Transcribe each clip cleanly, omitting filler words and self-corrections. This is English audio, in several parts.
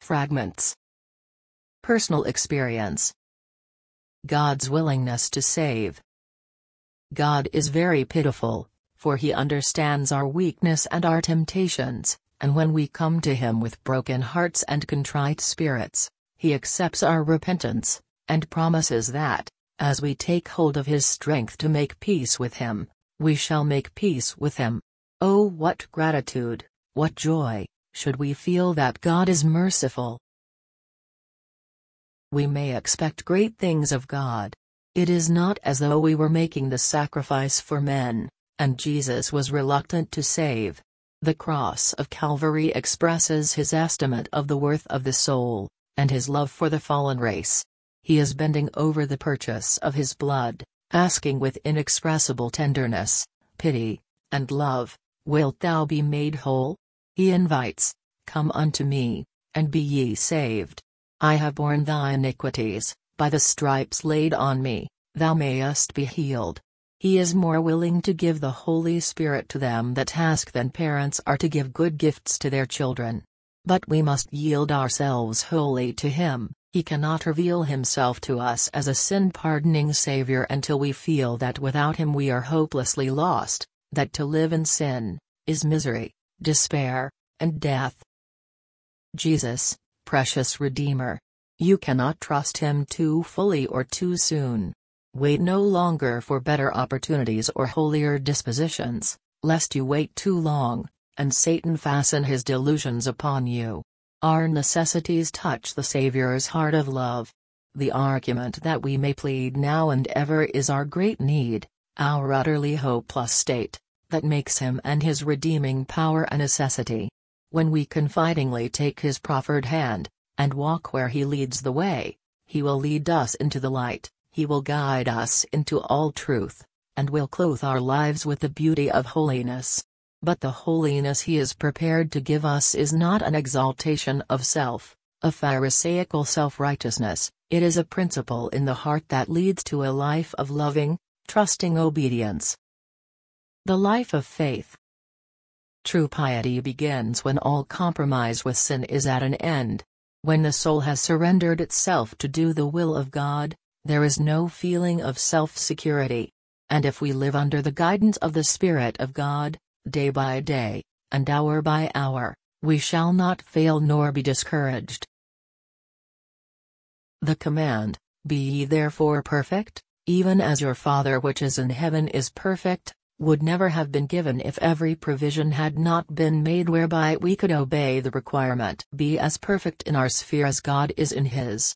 Fragments. Personal experience. God's willingness to save. God is very pitiful, for He understands our weakness and our temptations, and when we come to Him with broken hearts and contrite spirits, He accepts our repentance, and promises that, as we take hold of His strength to make peace with Him, we shall make peace with Him. Oh, what gratitude, what joy, should we feel that God is merciful! We may expect great things of God. It is not as though we were making the sacrifice for men, and Jesus was reluctant to save. The cross of Calvary expresses His estimate of the worth of the soul, and His love for the fallen race. He is bending over the purchase of His blood, asking with inexpressible tenderness, pity, and love, "Wilt thou be made whole?" He invites, "Come unto me, and be ye saved. I have borne thy iniquities, by the stripes laid on me, thou mayest be healed." He is more willing to give the Holy Spirit to them that ask than parents are to give good gifts to their children. But we must yield ourselves wholly to Him. He cannot reveal Himself to us as a sin-pardoning Savior until we feel that without Him we are hopelessly lost, that to live in sin is misery, despair, and death. Jesus, precious Redeemer. You cannot trust Him too fully or too soon. Wait no longer for better opportunities or holier dispositions, lest you wait too long, and Satan fasten his delusions upon you. Our necessities touch the Savior's heart of love. The argument that we may plead now and ever is our great need, our utterly hopeless state, that makes Him and His redeeming power a necessity. When we confidingly take His proffered hand, and walk where He leads the way, He will lead us into the light, He will guide us into all truth, and will clothe our lives with the beauty of holiness. But the holiness He is prepared to give us is not an exaltation of self, a pharisaical self-righteousness. It is a principle in the heart that leads to a life of loving, trusting obedience. The life of faith. True piety begins when all compromise with sin is at an end. When the soul has surrendered itself to do the will of God, there is no feeling of self-security. And if we live under the guidance of the Spirit of God, day by day, and hour by hour, we shall not fail nor be discouraged. The command, "Be ye therefore perfect, even as your Father which is in heaven is perfect," would never have been given if every provision had not been made whereby we could obey the requirement. Be as perfect in our sphere as God is in His.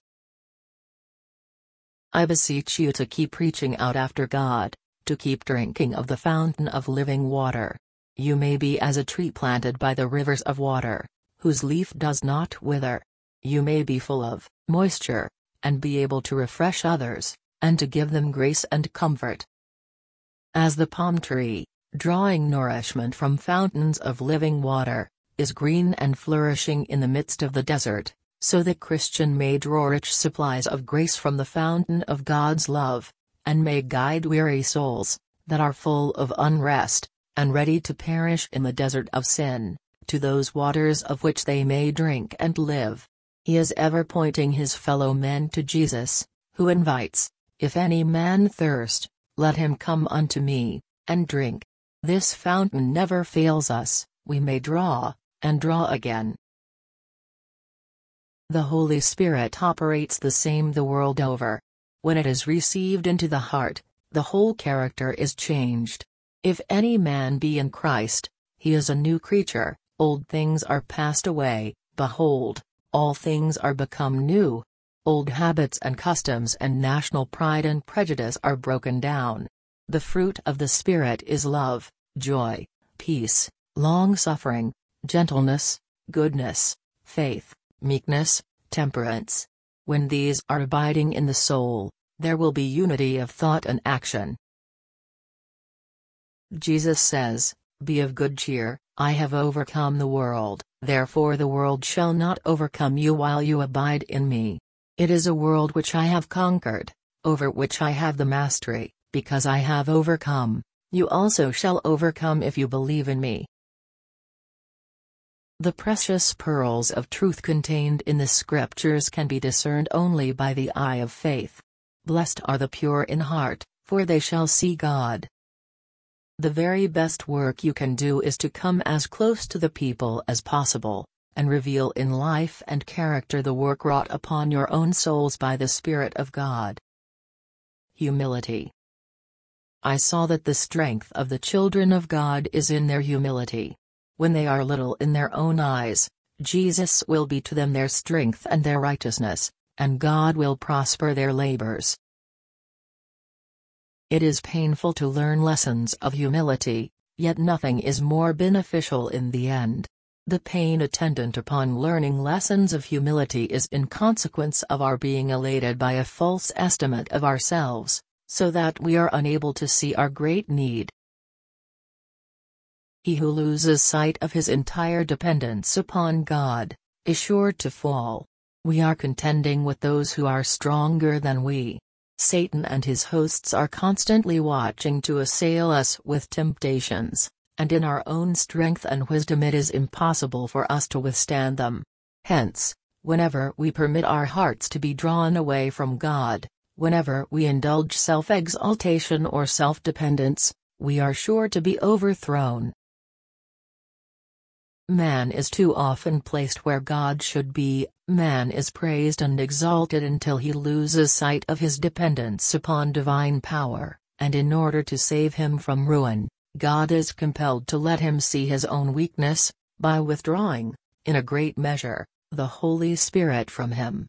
I beseech you to keep reaching out after God, to keep drinking of the fountain of living water. You may be as a tree planted by the rivers of water, whose leaf does not wither. You may be full of moisture, and be able to refresh others, and to give them grace and comfort. As the palm tree, drawing nourishment from fountains of living water, is green and flourishing in the midst of the desert, so the Christian may draw rich supplies of grace from the fountain of God's love, and may guide weary souls, that are full of unrest, and ready to perish in the desert of sin, to those waters of which they may drink and live. He is ever pointing his fellow men to Jesus, who invites, "If any man thirst, let him come unto me, and drink." This fountain never fails us, we may draw, and draw again. The Holy Spirit operates the same the world over. When it is received into the heart, the whole character is changed. If any man be in Christ, he is a new creature, old things are passed away, behold, all things are become new. Old habits and customs and national pride and prejudice are broken down. The fruit of the Spirit is love, joy, peace, long-suffering, gentleness, goodness, faith, meekness, temperance. When these are abiding in the soul, there will be unity of thought and action. Jesus says, "Be of good cheer, I have overcome the world, therefore the world shall not overcome you while you abide in me. It is a world which I have conquered, over which I have the mastery, because I have overcome. You also shall overcome if you believe in me." The precious pearls of truth contained in the Scriptures can be discerned only by the eye of faith. Blessed are the pure in heart, for they shall see God. The very best work you can do is to come as close to the people as possible, and reveal in life and character the work wrought upon your own souls by the Spirit of God. Humility. I saw that the strength of the children of God is in their humility. When they are little in their own eyes, Jesus will be to them their strength and their righteousness, and God will prosper their labors. It is painful to learn lessons of humility, yet nothing is more beneficial in the end. The pain attendant upon learning lessons of humility is in consequence of our being elated by a false estimate of ourselves, so that we are unable to see our great need. He who loses sight of his entire dependence upon God is sure to fall. We are contending with those who are stronger than we. Satan and his hosts are constantly watching to assail us with temptations, and in our own strength and wisdom it is impossible for us to withstand them. Hence, whenever we permit our hearts to be drawn away from God, whenever we indulge self-exaltation or self-dependence, we are sure to be overthrown. Man is too often placed where God should be. Man is praised and exalted until he loses sight of his dependence upon divine power, and in order to save him from ruin, God is compelled to let him see his own weakness, by withdrawing, in a great measure, the Holy Spirit from him.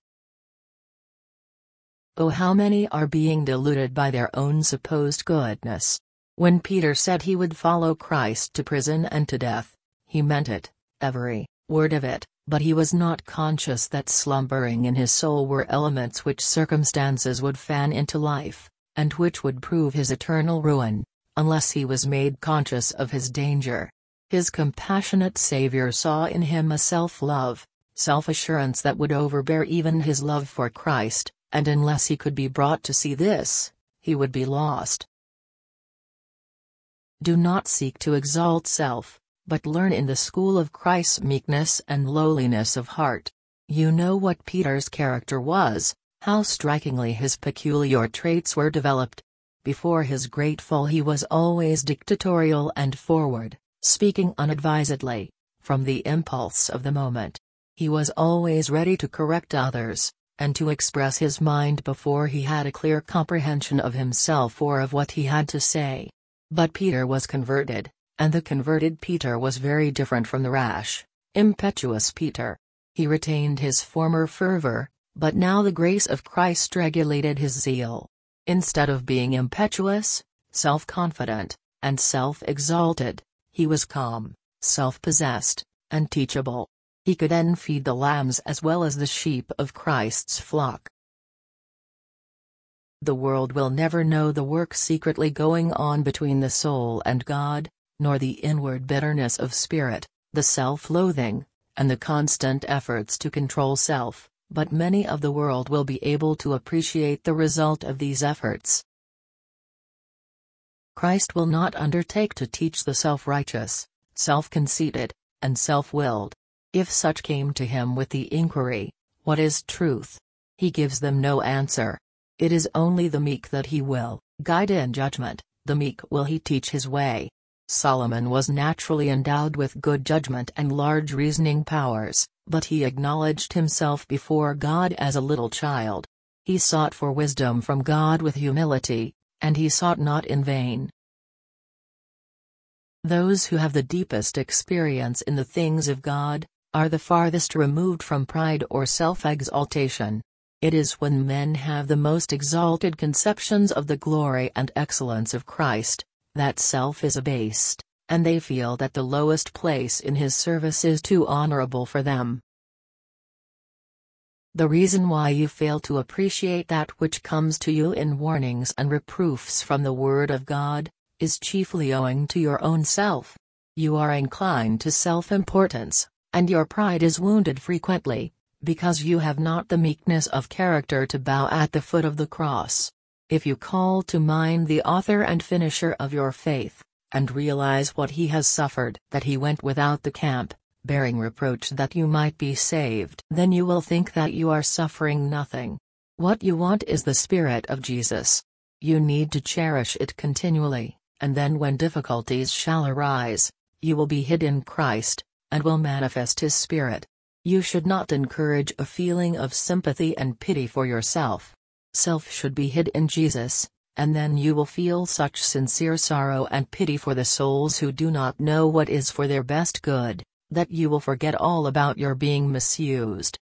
Oh, how many are being deluded by their own supposed goodness! When Peter said he would follow Christ to prison and to death, he meant it, every word of it, but he was not conscious that slumbering in his soul were elements which circumstances would fan into life, and which would prove his eternal ruin, unless he was made conscious of his danger. His compassionate Savior saw in him a self-love, self-assurance that would overbear even his love for Christ, and unless he could be brought to see this, he would be lost. Do not seek to exalt self, but learn in the school of Christ's meekness and lowliness of heart. You know what Peter's character was, how strikingly his peculiar traits were developed. Before his great fall he was always dictatorial and forward, speaking unadvisedly, from the impulse of the moment. He was always ready to correct others, and to express his mind before he had a clear comprehension of himself or of what he had to say. But Peter was converted. And the converted Peter was very different from the rash, impetuous Peter. He retained his former fervor, but now the grace of Christ regulated his zeal. Instead of being impetuous, self-confident, and self-exalted, he was calm, self-possessed, and teachable. He could then feed the lambs as well as the sheep of Christ's flock. The world will never know the work secretly going on between the soul and God, nor the inward bitterness of spirit, the self-loathing, and the constant efforts to control self, but many of the world will be able to appreciate the result of these efforts. Christ will not undertake to teach the self-righteous, self-conceited, and self-willed. If such came to him with the inquiry, "What is truth?" he gives them no answer. It is only the meek that he will guide in judgment, the meek will he teach his way. Solomon was naturally endowed with good judgment and large reasoning powers, but he acknowledged himself before God as a little child. He sought for wisdom from God with humility, and he sought not in vain. Those who have the deepest experience in the things of God are the farthest removed from pride or self-exaltation. It is when men have the most exalted conceptions of the glory and excellence of Christ that self is abased, and they feel that the lowest place in his service is too honorable for them. The reason why you fail to appreciate that which comes to you in warnings and reproofs from the Word of God, is chiefly owing to your own self. You are inclined to self-importance, and your pride is wounded frequently, because you have not the meekness of character to bow at the foot of the cross. If you call to mind the author and finisher of your faith, and realize what he has suffered, that he went without the camp, bearing reproach that you might be saved. Then you will think that you are suffering nothing. What you want is the Spirit of Jesus. You need to cherish it continually, and then when difficulties shall arise, you will be hid in Christ, and will manifest His Spirit. You should not encourage a feeling of sympathy and pity for yourself. Self should be hid in Jesus, and then you will feel such sincere sorrow and pity for the souls who do not know what is for their best good, that you will forget all about your being misused.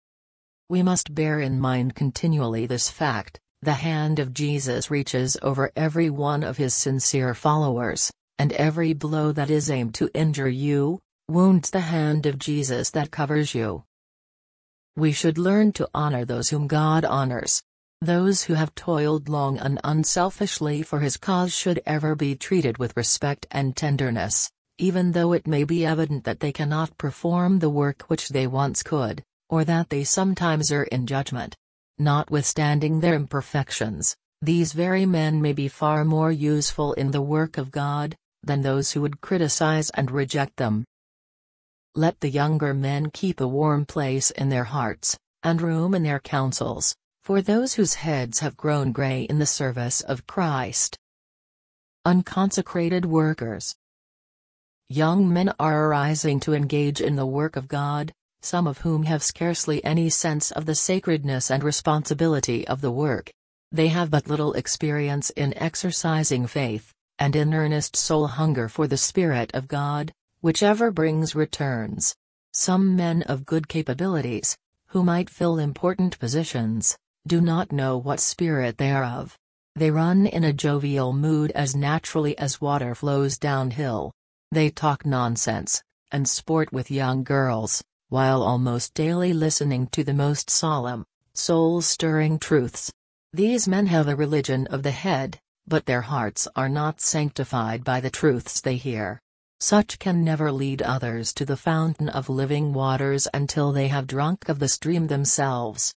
We must bear in mind continually this fact: the hand of Jesus reaches over every one of His sincere followers, and every blow that is aimed to injure you, wounds the hand of Jesus that covers you. We should learn to honor those whom God honors. Those who have toiled long and unselfishly for His cause should ever be treated with respect and tenderness, even though it may be evident that they cannot perform the work which they once could, or that they sometimes err in judgment. Notwithstanding their imperfections, these very men may be far more useful in the work of God than those who would criticize and reject them. Let the younger men keep a warm place in their hearts, and room in their councils, for those whose heads have grown gray in the service of Christ. Unconsecrated workers. Young men are arising to engage in the work of God, some of whom have scarcely any sense of the sacredness and responsibility of the work. They have but little experience in exercising faith, and in earnest soul hunger for the Spirit of God, whichever brings returns. Some men of good capabilities, who might fill important positions, do not know what spirit they are of. They run in a jovial mood as naturally as water flows downhill. They talk nonsense, and sport with young girls, while almost daily listening to the most solemn, soul-stirring truths. These men have a religion of the head, but their hearts are not sanctified by the truths they hear. Such can never lead others to the fountain of living waters until they have drunk of the stream themselves.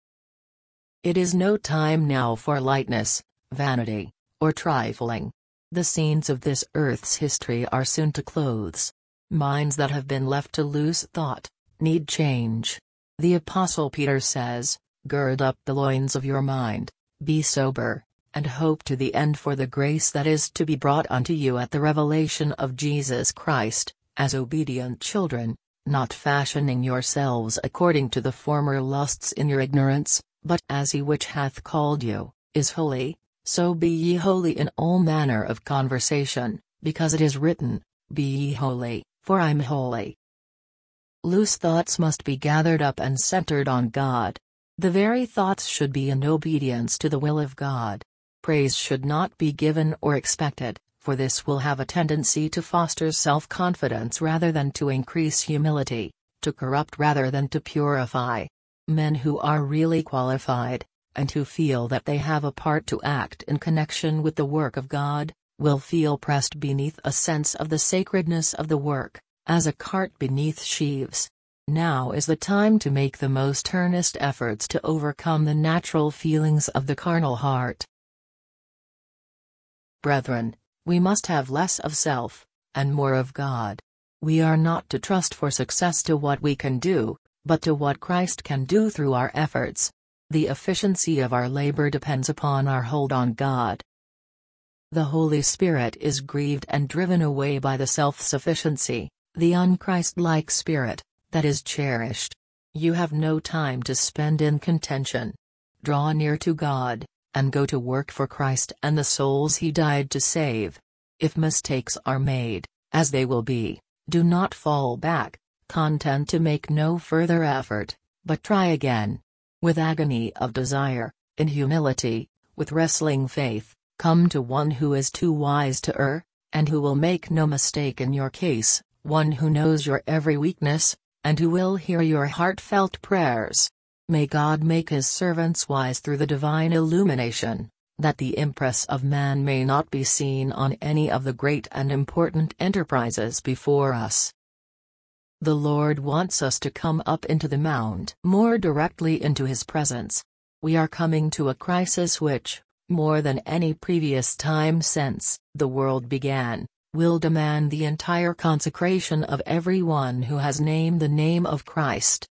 It is no time now for lightness, vanity, or trifling. The scenes of this earth's history are soon to close. Minds that have been left to loose thought need change. The Apostle Peter says, "Gird up the loins of your mind, be sober, and hope to the end for the grace that is to be brought unto you at the revelation of Jesus Christ, as obedient children, not fashioning yourselves according to the former lusts in your ignorance, but as He which hath called you is holy, so be ye holy in all manner of conversation, because it is written, Be ye holy, for I am holy." Loose thoughts must be gathered up and centered on God. The very thoughts should be in obedience to the will of God. Praise should not be given or expected, for this will have a tendency to foster self-confidence rather than to increase humility, to corrupt rather than to purify. Men who are really qualified, and who feel that they have a part to act in connection with the work of God, will feel pressed beneath a sense of the sacredness of the work, as a cart beneath sheaves. Now is the time to make the most earnest efforts to overcome the natural feelings of the carnal heart. Brethren, we must have less of self, and more of God. We are not to trust for success to what we can do, but to what Christ can do through our efforts. The efficiency of our labor depends upon our hold on God. The Holy Spirit is grieved and driven away by the self-sufficiency, the un-Christ-like spirit, that is cherished. You have no time to spend in contention. Draw near to God, and go to work for Christ and the souls He died to save. If mistakes are made, as they will be, do not fall back, content to make no further effort, but try again. With agony of desire, in humility, with wrestling faith, come to one who is too wise to err, and who will make no mistake in your case, one who knows your every weakness, and who will hear your heartfelt prayers. May God make His servants wise through the divine illumination, that the impress of man may not be seen on any of the great and important enterprises before us. The Lord wants us to come up into the mount, more directly into His presence. We are coming to a crisis which, more than any previous time since the world began, will demand the entire consecration of everyone who has named the name of Christ.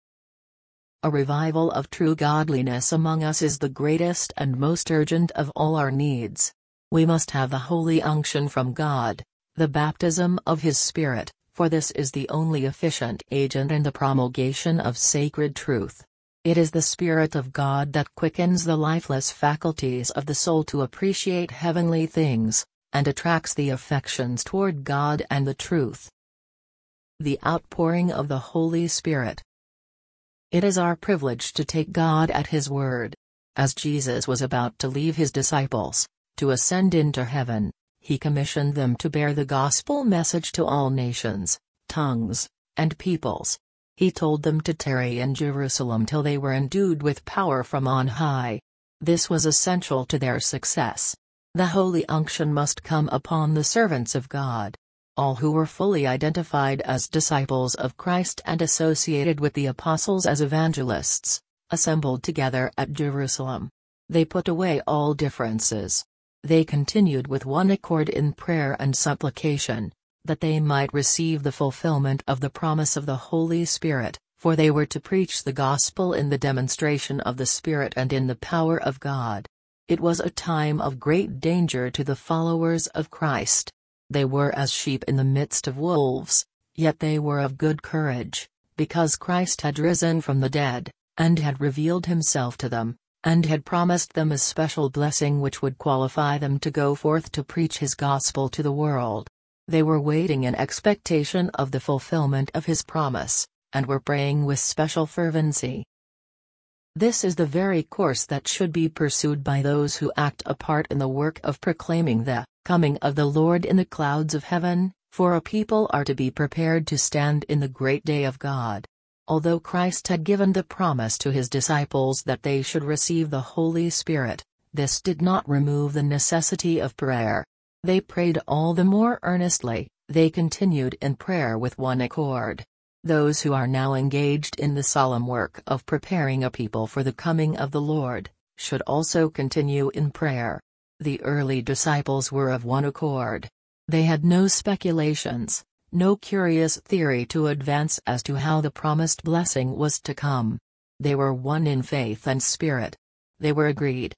A revival of true godliness among us is the greatest and most urgent of all our needs. We must have the holy unction from God, the baptism of His Spirit, for this is the only efficient agent in the promulgation of sacred truth. It is the Spirit of God that quickens the lifeless faculties of the soul to appreciate heavenly things, and attracts the affections toward God and the truth. The outpouring of the Holy Spirit. It is our privilege to take God at His word. As Jesus was about to leave His disciples, to ascend into heaven, He commissioned them to bear the gospel message to all nations, tongues, and peoples. He told them to tarry in Jerusalem till they were endued with power from on high. This was essential to their success. The holy unction must come upon the servants of God. All who were fully identified as disciples of Christ and associated with the apostles as evangelists, assembled together at Jerusalem. They put away all differences. They continued with one accord in prayer and supplication, that they might receive the fulfillment of the promise of the Holy Spirit, for they were to preach the gospel in the demonstration of the Spirit and in the power of God. It was a time of great danger to the followers of Christ. They were as sheep in the midst of wolves, yet they were of good courage, because Christ had risen from the dead, and had revealed Himself to them, and had promised them a special blessing which would qualify them to go forth to preach His gospel to the world. They were waiting in expectation of the fulfillment of His promise, and were praying with special fervency. This is the very course that should be pursued by those who act a part in the work of proclaiming the coming of the Lord in the clouds of heaven, for a people are to be prepared to stand in the great day of God. Although Christ had given the promise to His disciples that they should receive the Holy Spirit, this did not remove the necessity of prayer. They prayed all the more earnestly. They continued in prayer with one accord. Those who are now engaged in the solemn work of preparing a people for the coming of the Lord, should also continue in prayer. The early disciples were of one accord. They had no speculations, no curious theory to advance as to how the promised blessing was to come. They were one in faith and spirit. They were agreed.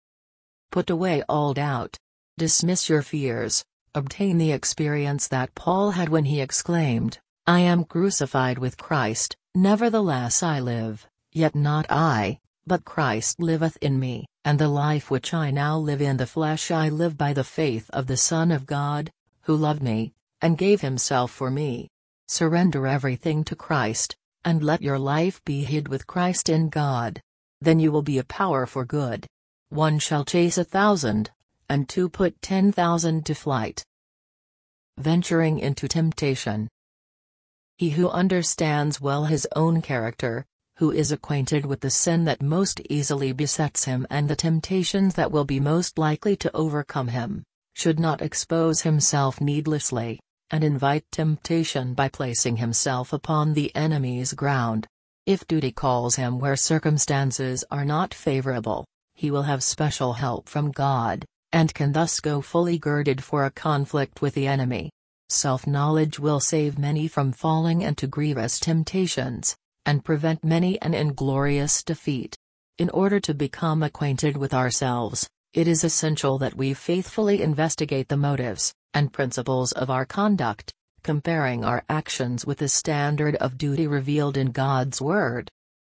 Put away all doubt. Dismiss your fears. Obtain the experience that Paul had when he exclaimed, "I am crucified with Christ, nevertheless I live, yet not I, but Christ liveth in me, and the life which I now live in the flesh I live by the faith of the Son of God, who loved me, and gave Himself for me." Surrender everything to Christ, and let your life be hid with Christ in God. Then you will be a power for good. One shall chase 1,000, and two put 10,000 to flight. Venturing into temptation. He who understands well his own character, who is acquainted with the sin that most easily besets him and the temptations that will be most likely to overcome him, should not expose himself needlessly, and invite temptation by placing himself upon the enemy's ground. If duty calls him where circumstances are not favorable, he will have special help from God, and can thus go fully girded for a conflict with the enemy. Self-knowledge will save many from falling into grievous temptations, and prevent many an inglorious defeat. In order to become acquainted with ourselves, it is essential that we faithfully investigate the motives and principles of our conduct, comparing our actions with the standard of duty revealed in God's Word.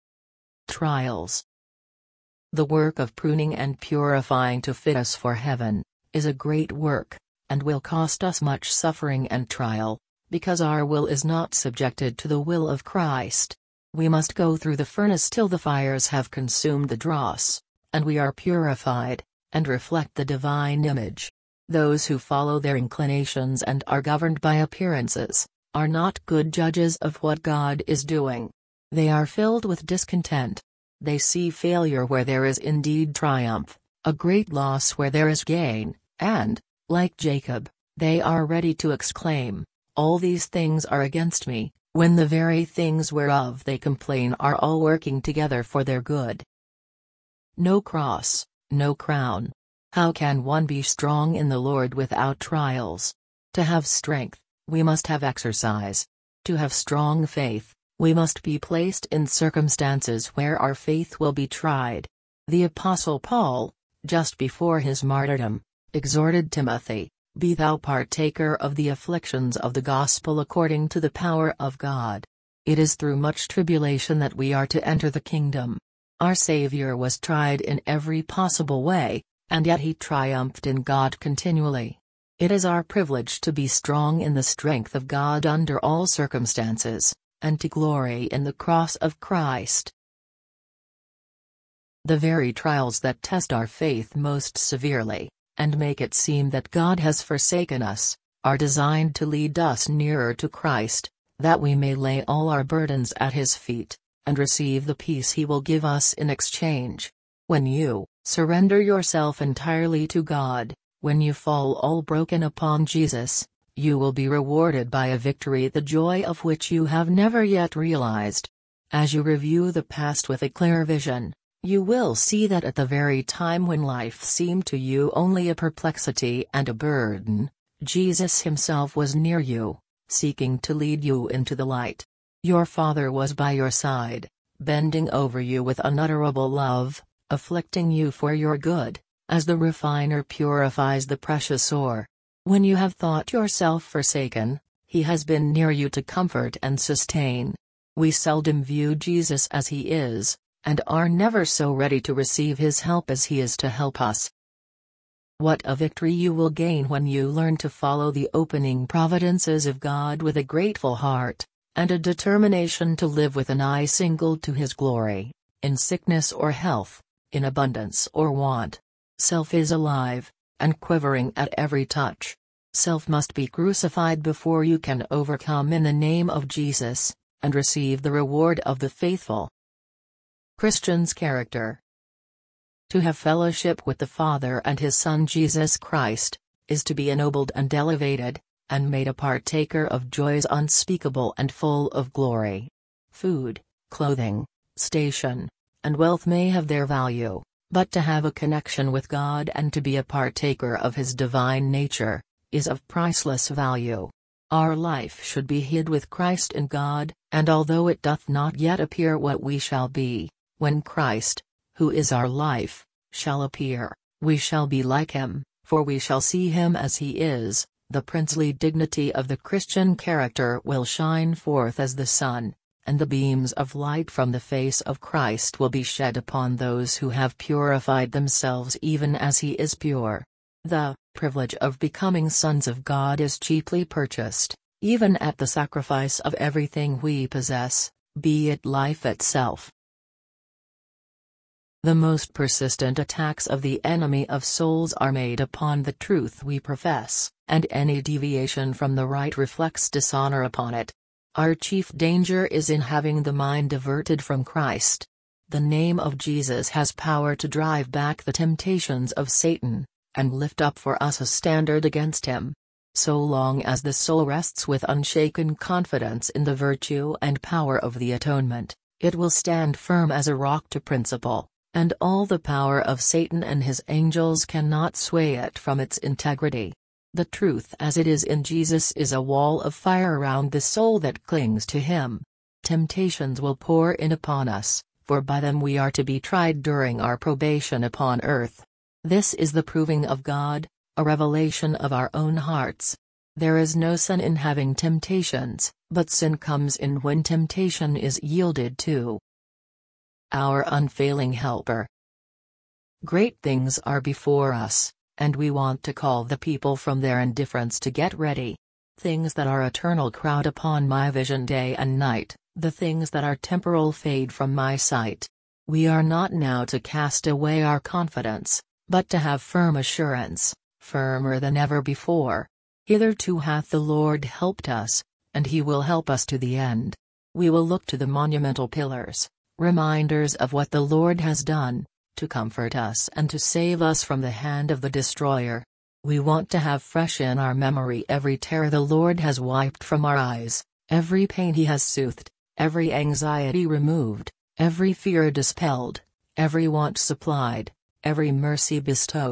Trials. The work of pruning and purifying to fit us for heaven is a great work, and will cost us much suffering and trial, because our will is not subjected to the will of Christ. We must go through the furnace till the fires have consumed the dross, and we are purified, and reflect the divine image. Those who follow their inclinations and are governed by appearances, are not good judges of what God is doing. They are filled with discontent. They see failure where there is indeed triumph, a great loss where there is gain, and, like Jacob, they are ready to exclaim, "All these things are against me," when the very things whereof they complain are all working together for their good. No cross, no crown. How can one be strong in the Lord without trials? To have strength, we must have exercise. To have strong faith, we must be placed in circumstances where our faith will be tried. The Apostle Paul, just before his martyrdom, exhorted Timothy, "Be thou partaker of the afflictions of the gospel according to the power of God." It is through much tribulation that we are to enter the kingdom. Our Savior was tried in every possible way, and yet he triumphed in God continually. It is our privilege to be strong in the strength of God under all circumstances, and to glory in the cross of Christ. The very trials that test our faith most severely, and make it seem that God has forsaken us, are designed to lead us nearer to Christ, that we may lay all our burdens at His feet, and receive the peace He will give us in exchange. When you surrender yourself entirely to God, when you fall all broken upon Jesus, you will be rewarded by a victory the joy of which you have never yet realized. As you review the past with a clear vision, you will see that at the very time when life seemed to you only a perplexity and a burden, Jesus Himself was near you, seeking to lead you into the light. Your Father was by your side, bending over you with unutterable love, afflicting you for your good, as the refiner purifies the precious ore. When you have thought yourself forsaken, He has been near you to comfort and sustain. We seldom view Jesus as He is, and are never so ready to receive His help as He is to help us. What a victory you will gain when you learn to follow the opening providences of God with a grateful heart, and a determination to live with an eye single to His glory, in sickness or health, in abundance or want. Self is alive, and quivering at every touch. Self must be crucified before you can overcome in the name of Jesus, and receive the reward of the faithful. Christian's character. To have fellowship with the Father and His Son Jesus Christ, is to be ennobled and elevated, and made a partaker of joys unspeakable and full of glory. Food, clothing, station, and wealth may have their value, but to have a connection with God and to be a partaker of His divine nature, is of priceless value. Our life should be hid with Christ in God, and although it doth not yet appear what we shall be, when Christ, who is our life, shall appear, we shall be like Him, for we shall see Him as He is. The princely dignity of the Christian character will shine forth as the sun, and the beams of light from the face of Christ will be shed upon those who have purified themselves even as He is pure. The privilege of becoming sons of God is cheaply purchased, even at the sacrifice of everything we possess, be it life itself. The most persistent attacks of the enemy of souls are made upon the truth we profess, and any deviation from the right reflects dishonor upon it. Our chief danger is in having the mind diverted from Christ. The name of Jesus has power to drive back the temptations of Satan, and lift up for us a standard against him. So long as the soul rests with unshaken confidence in the virtue and power of the atonement, it will stand firm as a rock to principle, and all the power of Satan and his angels cannot sway it from its integrity. The truth as it is in Jesus is a wall of fire around the soul that clings to Him. Temptations will pour in upon us, for by them we are to be tried during our probation upon earth. This is the proving of God, a revelation of our own hearts. There is no sin in having temptations, but sin comes in when temptation is yielded to. Our unfailing helper. Great things are before us, and we want to call the people from their indifference to get ready. Things that are eternal crowd upon my vision day and night, the things that are temporal fade from my sight. We are not now to cast away our confidence, but to have firm assurance, firmer than ever before. Hitherto hath the Lord helped us, and He will help us to the end. We will look to the monumental pillars, reminders of what the Lord has done, to comfort us and to save us from the hand of the destroyer. We want to have fresh in our memory every tear the Lord has wiped from our eyes, every pain He has soothed, every anxiety removed, every fear dispelled, every want supplied, every mercy bestowed,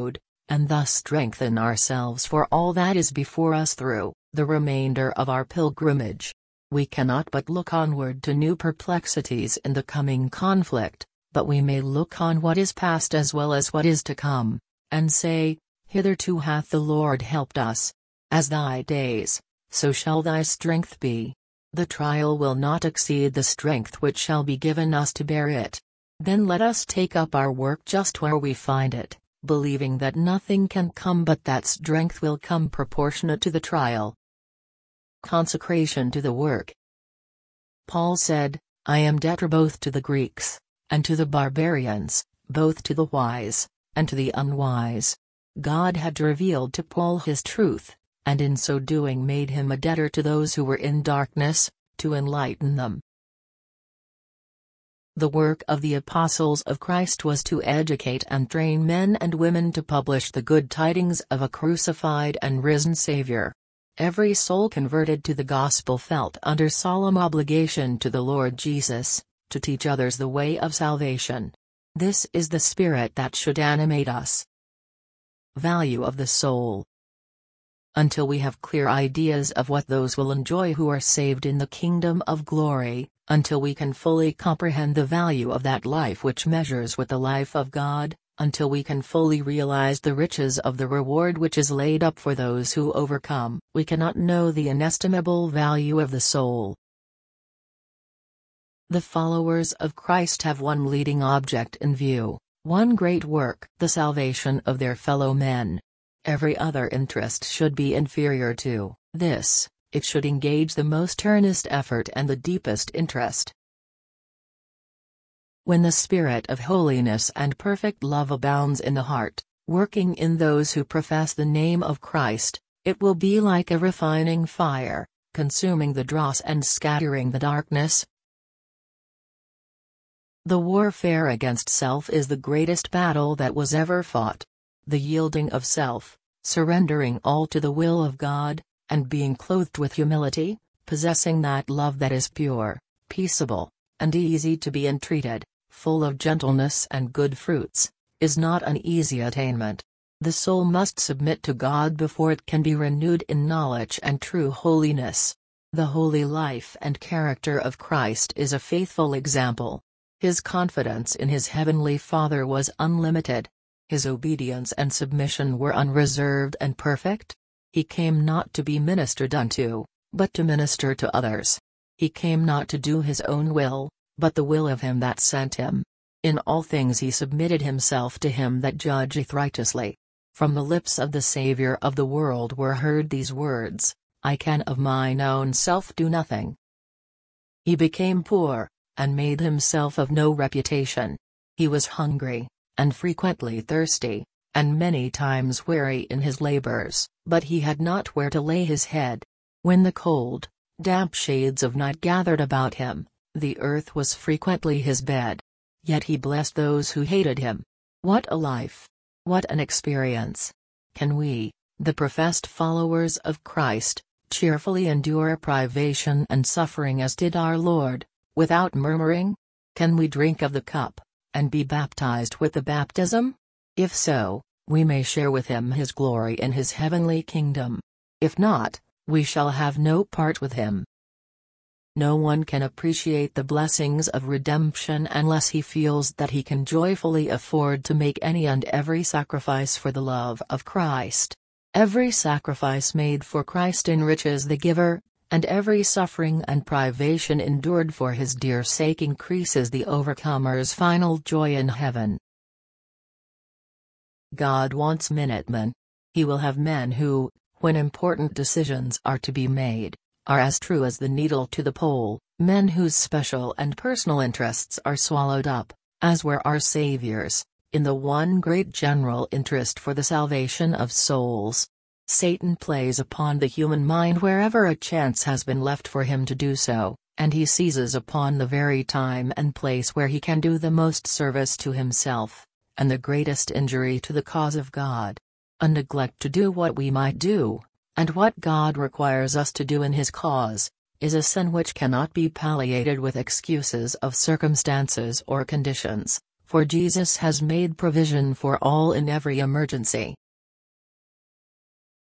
and thus strengthen ourselves for all that is before us through the remainder of our pilgrimage. We cannot but look onward to new perplexities in the coming conflict, but we may look on what is past as well as what is to come, and say, Hitherto hath the Lord helped us. As thy days, so shall thy strength be. The trial will not exceed the strength which shall be given us to bear it. Then let us take up our work just where we find it, believing that nothing can come but that strength will come proportionate to the trial. Consecration to the work. Paul said, I am debtor both to the Greeks, and to the barbarians, both to the wise, and to the unwise. God had revealed to Paul his truth, and in so doing made him a debtor to those who were in darkness, to enlighten them. The work of the apostles of Christ was to educate and train men and women to publish the good tidings of a crucified and risen Savior. Every soul converted to the gospel felt under solemn obligation to the Lord Jesus, to teach others the way of salvation. This is the spirit that should animate us. Value of the soul. Until we have clear ideas of what those will enjoy who are saved in the kingdom of glory, until we can fully comprehend the value of that life which measures with the life of God, until we can fully realize the riches of the reward which is laid up for those who overcome, we cannot know the inestimable value of the soul. The followers of Christ have one leading object in view, one great work, the salvation of their fellow men. Every other interest should be inferior to this. It should engage the most earnest effort and the deepest interest. When the spirit of holiness and perfect love abounds in the heart, working in those who profess the name of Christ, it will be like a refining fire, consuming the dross and scattering the darkness. The warfare against self is the greatest battle that was ever fought. The yielding of self, surrendering all to the will of God, and being clothed with humility, possessing that love that is pure, peaceable, and easy to be entreated, full of gentleness and good fruits, is not an easy attainment. The soul must submit to God before it can be renewed in knowledge and true holiness. The holy life and character of Christ is a faithful example. His confidence in his heavenly Father was unlimited. His obedience and submission were unreserved and perfect. He came not to be ministered unto, but to minister to others. He came not to do his own will, but the will of him that sent him. In all things he submitted himself to him that judgeth righteously. From the lips of the Saviour of the world were heard these words, I can of mine own self do nothing. He became poor, and made himself of no reputation. He was hungry, and frequently thirsty, and many times weary in his labors, but he had not where to lay his head. When the cold, damp shades of night gathered about him, the earth was frequently his bed. Yet he blessed those who hated him. What a life! What an experience! Can we, the professed followers of Christ, cheerfully endure privation and suffering as did our Lord, without murmuring? Can we drink of the cup, and be baptized with the baptism? If so, we may share with him his glory in his heavenly kingdom. If not, we shall have no part with him. No one can appreciate the blessings of redemption unless he feels that he can joyfully afford to make any and every sacrifice for the love of Christ. Every sacrifice made for Christ enriches the giver, and every suffering and privation endured for his dear sake increases the overcomer's final joy in heaven. God wants Minutemen. He will have men who, when important decisions are to be made, are as true as the needle to the pole, men whose special and personal interests are swallowed up, as were our Savior's, in the one great general interest for the salvation of souls. Satan plays upon the human mind wherever a chance has been left for him to do so, and he seizes upon the very time and place where he can do the most service to himself, and the greatest injury to the cause of God. A neglect to do what we might do, and what God requires us to do in his cause, is a sin which cannot be palliated with excuses of circumstances or conditions, for Jesus has made provision for all in every emergency.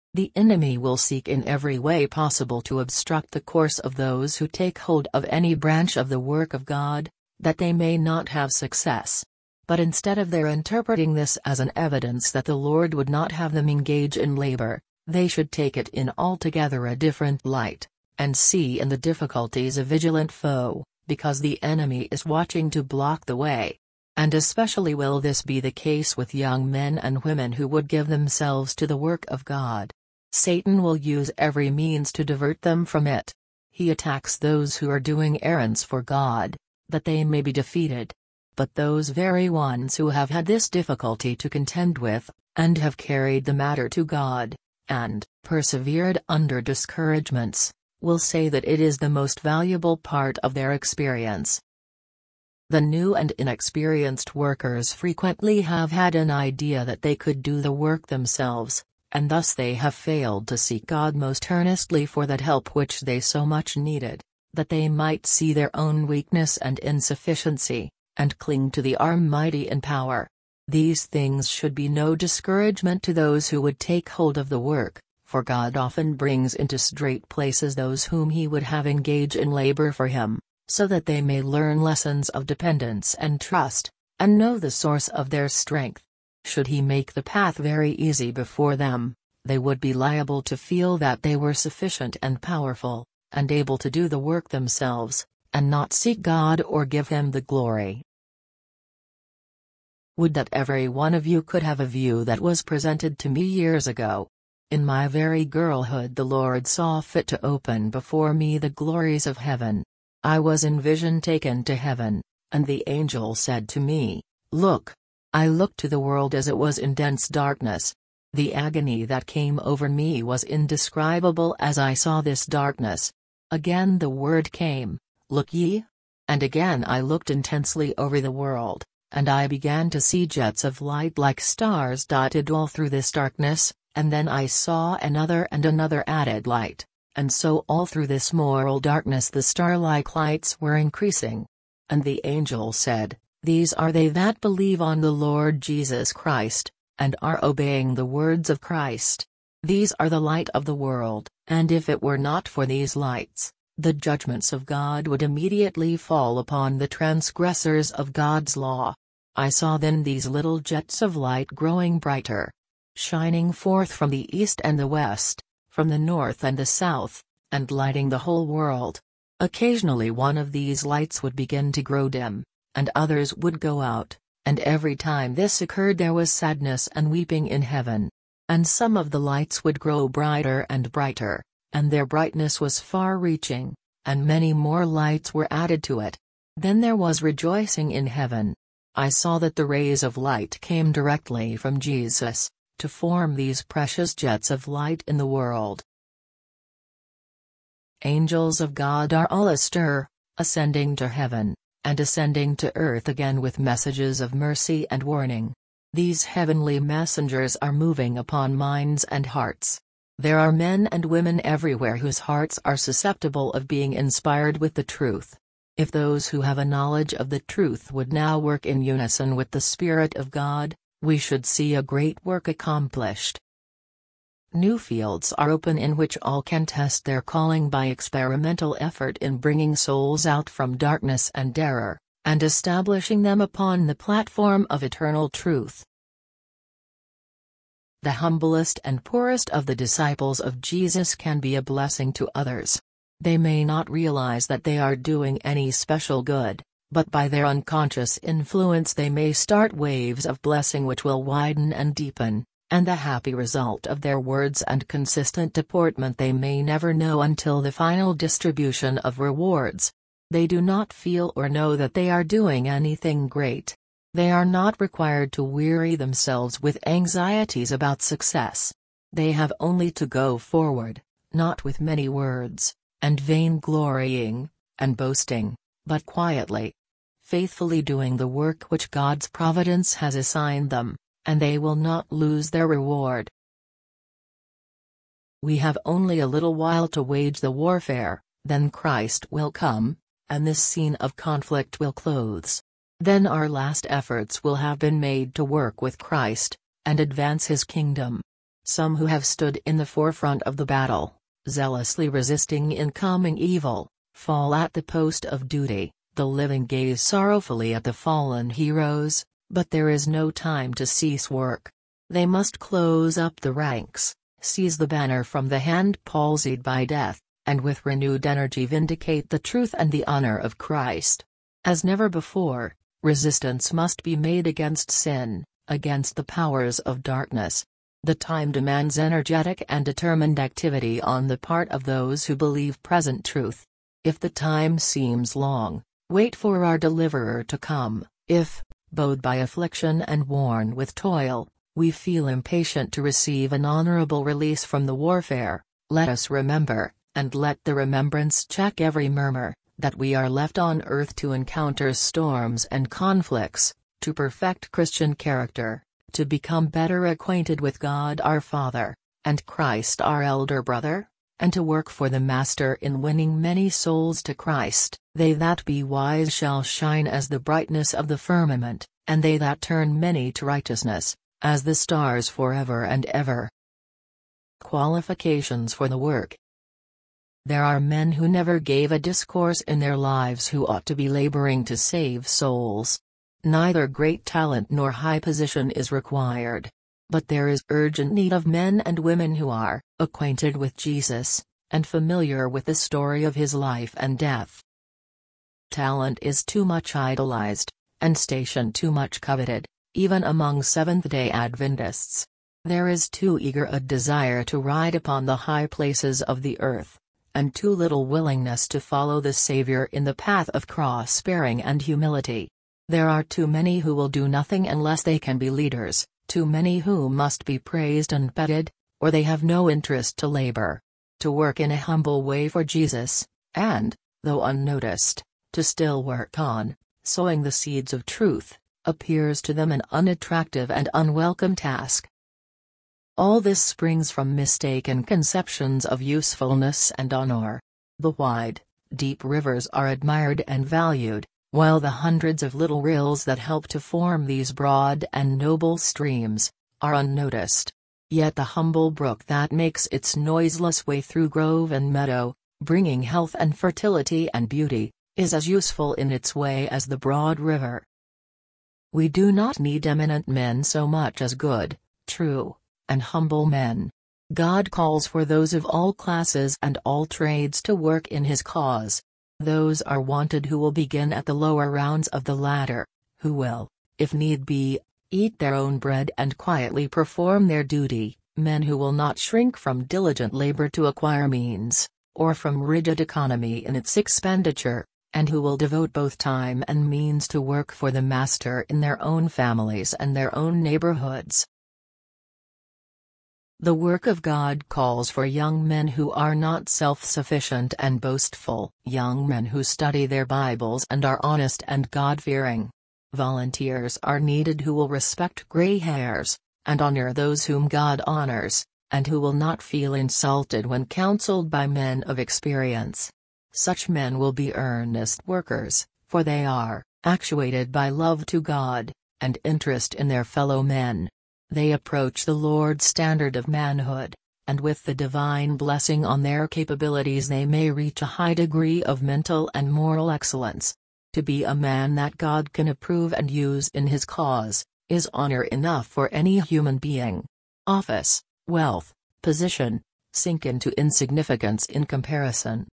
The enemy will seek in every way possible to obstruct the course of those who take hold of any branch of the work of God, that they may not have success. But instead of their interpreting this as an evidence that the Lord would not have them engage in labor, they should take it in altogether a different light, and see in the difficulties a vigilant foe, because the enemy is watching to block the way. And especially will this be the case with young men and women who would give themselves to the work of God. Satan will use every means to divert them from it. He attacks those who are doing errands for God, that they may be defeated. But those very ones who have had this difficulty to contend with, and have carried the matter to God, and persevered under discouragements, will say that it is the most valuable part of their experience. The new and inexperienced workers frequently have had an idea that they could do the work themselves, and thus they have failed to seek God most earnestly for that help which they so much needed, that they might see their own weakness and insufficiency, and cling to the Almighty in power. These things should be no discouragement to those who would take hold of the work, for God often brings into straight places those whom He would have engage in labor for Him, so that they may learn lessons of dependence and trust, and know the source of their strength. Should He make the path very easy before them, they would be liable to feel that they were sufficient and powerful, and able to do the work themselves, and not seek God or give Him the glory. Would that every one of you could have a view that was presented to me years ago. In my very girlhood the Lord saw fit to open before me the glories of heaven. I was in vision taken to heaven, and the angel said to me, "Look." I looked to the world as it was in dense darkness. The agony that came over me was indescribable as I saw this darkness. Again the word came, "Look ye?" And again I looked intensely over the world, and I began to see jets of light like stars dotted all through this darkness, and then I saw another and another added light, and so all through this moral darkness the star-like lights were increasing. And the angel said, "These are they that believe on the Lord Jesus Christ, and are obeying the words of Christ. These are the light of the world, and if it were not for these lights, the judgments of God would immediately fall upon the transgressors of God's law." I saw then these little jets of light growing brighter, shining forth from the east and the west, from the north and the south, and lighting the whole world. Occasionally one of these lights would begin to grow dim, and others would go out, and every time this occurred there was sadness and weeping in heaven. And some of the lights would grow brighter and brighter, and their brightness was far-reaching, and many more lights were added to it. Then there was rejoicing in heaven. I saw that the rays of light came directly from Jesus, to form these precious jets of light in the world. Angels of God are all astir, ascending to heaven, and ascending to earth again with messages of mercy and warning. These heavenly messengers are moving upon minds and hearts. There are men and women everywhere whose hearts are susceptible of being inspired with the truth. If those who have a knowledge of the truth would now work in unison with the Spirit of God, we should see a great work accomplished. New fields are open in which all can test their calling by experimental effort in bringing souls out from darkness and error, and establishing them upon the platform of eternal truth. The humblest and poorest of the disciples of Jesus can be a blessing to others. They may not realize that they are doing any special good, but by their unconscious influence they may start waves of blessing which will widen and deepen, and the happy result of their words and consistent deportment they may never know until the final distribution of rewards. They do not feel or know that they are doing anything great. They are not required to weary themselves with anxieties about success. They have only to go forward, not with many words, and vain-glorying, and boasting, but quietly, faithfully doing the work which God's providence has assigned them, and they will not lose their reward. We have only a little while to wage the warfare, then Christ will come, and this scene of conflict will close. Then our last efforts will have been made to work with Christ, and advance His kingdom. Some who have stood in the forefront of the battle, zealously resisting incoming evil, fall at the post of duty. The living gaze sorrowfully at the fallen heroes, but there is no time to cease work. They must close up the ranks, seize the banner from the hand palsied by death, and with renewed energy vindicate the truth and the honor of Christ. As never before, resistance must be made against sin, against the powers of darkness. The time demands energetic and determined activity on the part of those who believe present truth. If the time seems long, wait for our deliverer to come. If, bowed by affliction and worn with toil, we feel impatient to receive an honorable release from the warfare, let us remember, and let the remembrance check every murmur, that we are left on earth to encounter storms and conflicts, to perfect Christian character, to become better acquainted with God our Father, and Christ our elder brother, and to work for the Master in winning many souls to Christ. They that be wise shall shine as the brightness of the firmament, and they that turn many to righteousness, as the stars forever and ever. Qualifications for the work. There are men who never gave a discourse in their lives who ought to be laboring to save souls. Neither great talent nor high position is required. But there is urgent need of men and women who are acquainted with Jesus, and familiar with the story of his life and death. Talent is too much idolized, and station too much coveted, even among Seventh-day Adventists. There is too eager a desire to ride upon the high places of the earth, and too little willingness to follow the Savior in the path of cross-bearing and humility. There are too many who will do nothing unless they can be leaders, too many who must be praised and petted, or they have no interest to labor. To work in a humble way for Jesus, and, though unnoticed, to still work on, sowing the seeds of truth, appears to them an unattractive and unwelcome task. All this springs from mistaken conceptions of usefulness and honor. The wide, deep rivers are admired and valued, while the hundreds of little rills that help to form these broad and noble streams are unnoticed. Yet the humble brook that makes its noiseless way through grove and meadow, bringing health and fertility and beauty, is as useful in its way as the broad river. We do not need eminent men so much as good, true, and humble men. God calls for those of all classes and all trades to work in his cause. Those are wanted who will begin at the lower rounds of the ladder, who will, if need be, eat their own bread and quietly perform their duty, men who will not shrink from diligent labor to acquire means, or from rigid economy in its expenditure, and who will devote both time and means to work for the Master in their own families and their own neighborhoods. The work of God calls for young men who are not self-sufficient and boastful, young men who study their Bibles and are honest and God-fearing. Volunteers are needed who will respect gray hairs, and honor those whom God honors, and who will not feel insulted when counseled by men of experience. Such men will be earnest workers, for they are actuated by love to God, and interest in their fellow men. They approach the Lord's standard of manhood, and with the divine blessing on their capabilities they may reach a high degree of mental and moral excellence. To be a man that God can approve and use in his cause, is honor enough for any human being. Office, wealth, position, sink into insignificance in comparison.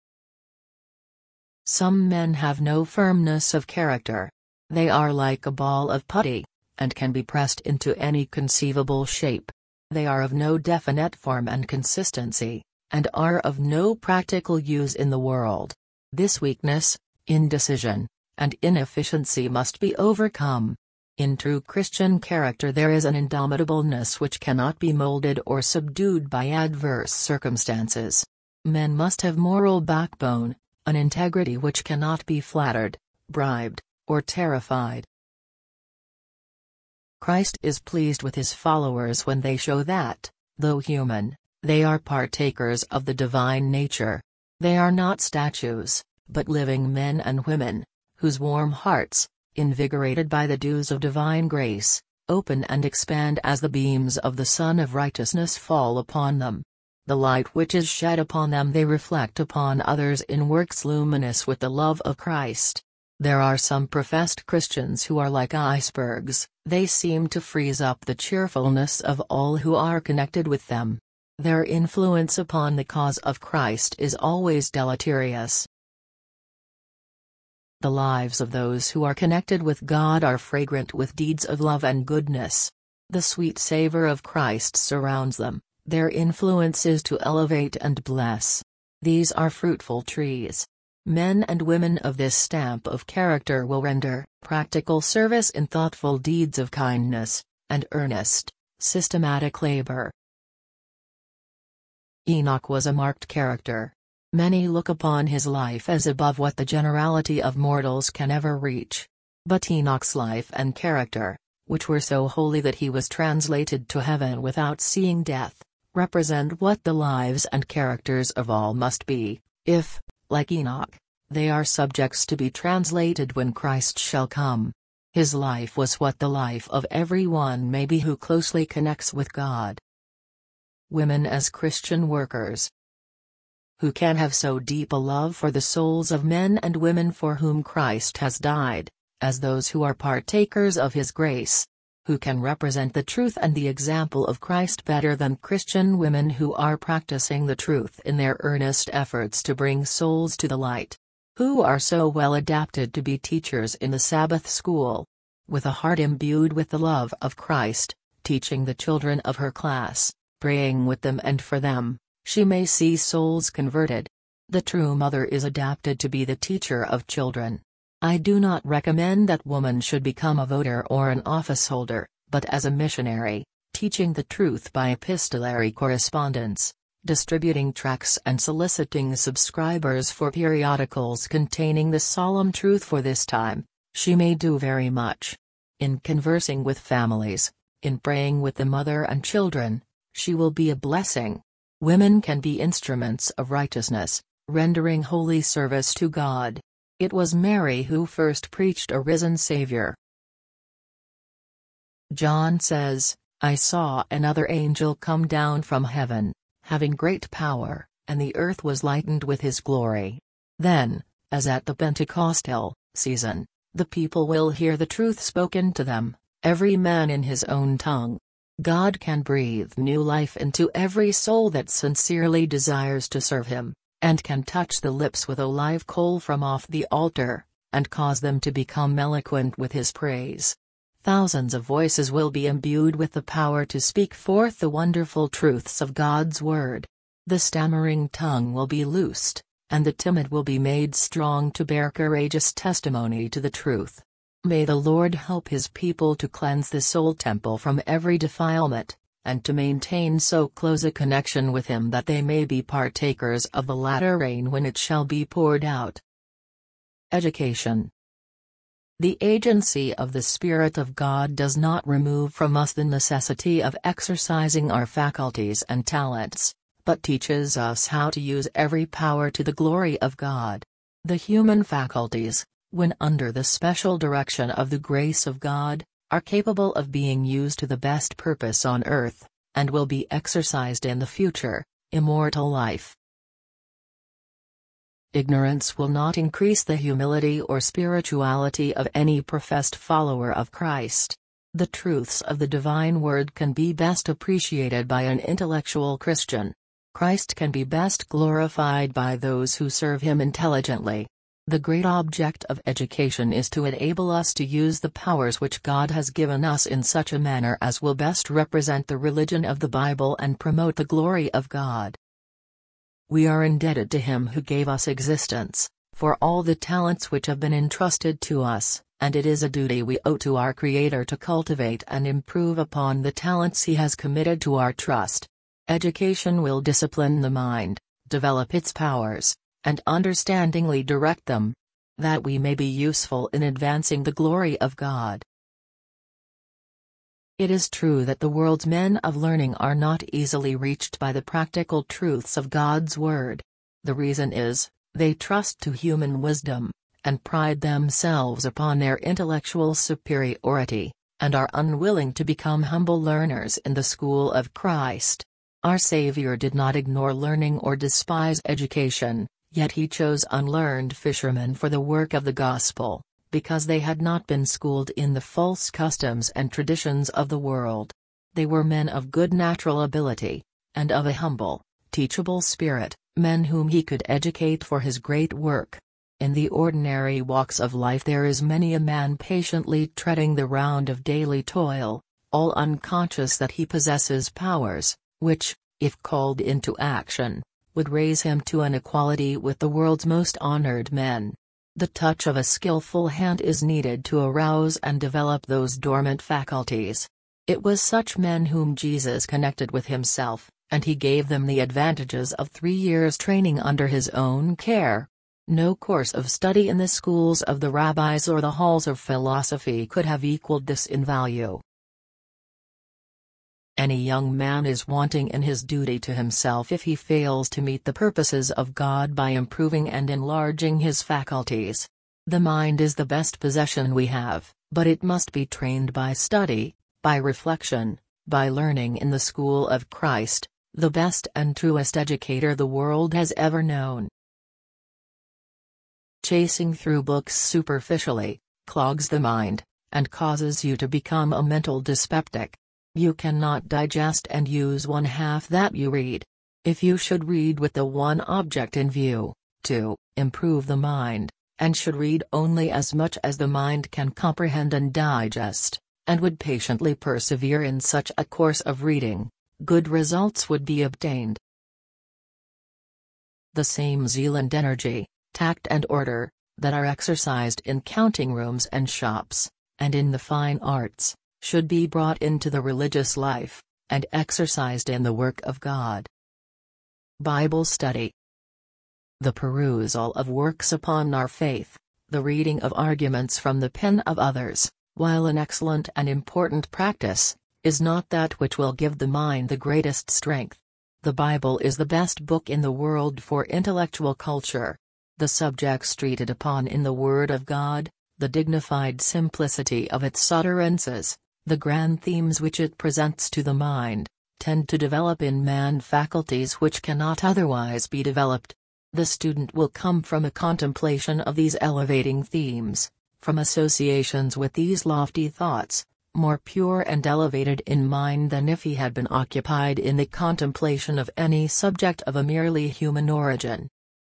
Some men have no firmness of character. They are like a ball of putty, and can be pressed into any conceivable shape. They are of no definite form and consistency, and are of no practical use in the world. This weakness, indecision, and inefficiency must be overcome. In true Christian character there is an indomitableness which cannot be molded or subdued by adverse circumstances. Men must have moral backbone, an integrity which cannot be flattered, bribed, or terrified. Christ is pleased with his followers when they show that, though human, they are partakers of the divine nature. They are not statues, but living men and women, whose warm hearts, invigorated by the dews of divine grace, open and expand as the beams of the Sun of Righteousness fall upon them. The light which is shed upon them they reflect upon others in works luminous with the love of Christ. There are some professed Christians who are like icebergs, they seem to freeze up the cheerfulness of all who are connected with them. Their influence upon the cause of Christ is always deleterious. The lives of those who are connected with God are fragrant with deeds of love and goodness. The sweet savor of Christ surrounds them, their influence is to elevate and bless. These are fruitful trees. Men and women of this stamp of character will render practical service in thoughtful deeds of kindness, and earnest, systematic labor. Enoch was a marked character. Many look upon his life as above what the generality of mortals can ever reach. But Enoch's life and character, which were so holy that he was translated to heaven without seeing death, represent what the lives and characters of all must be, if, like Enoch, they are subjects to be translated when Christ shall come. His life was what the life of every one may be who closely connects with God. Women as Christian workers. Who can have so deep a love for the souls of men and women for whom Christ has died, as those who are partakers of His grace? Who can represent the truth and the example of Christ better than Christian women who are practicing the truth in their earnest efforts to bring souls to the light? Who are so well adapted to be teachers in the Sabbath school? With a heart imbued with the love of Christ, teaching the children of her class, praying with them and for them, she may see souls converted. The true mother is adapted to be the teacher of children. I do not recommend that woman should become a voter or an office holder, but as a missionary, teaching the truth by epistolary correspondence, distributing tracts and soliciting subscribers for periodicals containing the solemn truth for this time, she may do very much. In conversing with families, in praying with the mother and children, she will be a blessing. Women can be instruments of righteousness, rendering holy service to God. It was Mary who first preached a risen Savior. John says, I saw another angel come down from heaven, having great power, and the earth was lightened with his glory. Then, as at the Pentecostal season, the people will hear the truth spoken to them, every man in his own tongue. God can breathe new life into every soul that sincerely desires to serve Him, and can touch the lips with a live coal from off the altar, and cause them to become eloquent with His praise. Thousands of voices will be imbued with the power to speak forth the wonderful truths of God's Word. The stammering tongue will be loosed, and the timid will be made strong to bear courageous testimony to the truth. May the Lord help His people to cleanse the soul temple from every defilement, and to maintain so close a connection with Him that they may be partakers of the latter rain when it shall be poured out. Education. The agency of the Spirit of God does not remove from us the necessity of exercising our faculties and talents, but teaches us how to use every power to the glory of God. The human faculties, when under the special direction of the grace of God, are capable of being used to the best purpose on earth, and will be exercised in the future, immortal life. Ignorance will not increase the humility or spirituality of any professed follower of Christ. The truths of the divine word can be best appreciated by an intellectual Christian. Christ can be best glorified by those who serve Him intelligently. The great object of education is to enable us to use the powers which God has given us in such a manner as will best represent the religion of the Bible and promote the glory of God. We are indebted to Him who gave us existence, for all the talents which have been entrusted to us, and it is a duty we owe to our Creator to cultivate and improve upon the talents He has committed to our trust. Education will discipline the mind, develop its powers, and understandingly direct them, that we may be useful in advancing the glory of God. It is true that the world's men of learning are not easily reached by the practical truths of God's Word. The reason is, they trust to human wisdom, and pride themselves upon their intellectual superiority, and are unwilling to become humble learners in the school of Christ. Our Savior did not ignore learning or despise education, yet he chose unlearned fishermen for the work of the gospel, because they had not been schooled in the false customs and traditions of the world. They were men of good natural ability, and of a humble, teachable spirit, men whom he could educate for his great work. In the ordinary walks of life there is many a man patiently treading the round of daily toil, all unconscious that he possesses powers, which, if called into action, would raise him to an equality with the world's most honored men. The touch of a skillful hand is needed to arouse and develop those dormant faculties. It was such men whom Jesus connected with himself, and he gave them the advantages of 3 years' training under his own care. No course of study in the schools of the rabbis or the halls of philosophy could have equaled this in value. Any young man is wanting in his duty to himself if he fails to meet the purposes of God by improving and enlarging his faculties. The mind is the best possession we have, but it must be trained by study, by reflection, by learning in the school of Christ, the best and truest educator the world has ever known. Chasing through books superficially clogs the mind, and causes you to become a mental dyspeptic. You cannot digest and use one half that you read. If you should read with the one object in view, to improve the mind, and should read only as much as the mind can comprehend and digest, and would patiently persevere in such a course of reading, good results would be obtained. The same zeal and energy, tact and order, that are exercised in counting rooms and shops, and in the fine arts, should be brought into the religious life, and exercised in the work of God. Bible study. The perusal of works upon our faith, the reading of arguments from the pen of others, while an excellent and important practice, is not that which will give the mind the greatest strength. The Bible is the best book in the world for intellectual culture. The subjects treated upon in the Word of God, the dignified simplicity of its utterances, the grand themes which it presents to the mind, tend to develop in man faculties which cannot otherwise be developed. The student will come from a contemplation of these elevating themes, from associations with these lofty thoughts, more pure and elevated in mind than if he had been occupied in the contemplation of any subject of a merely human origin.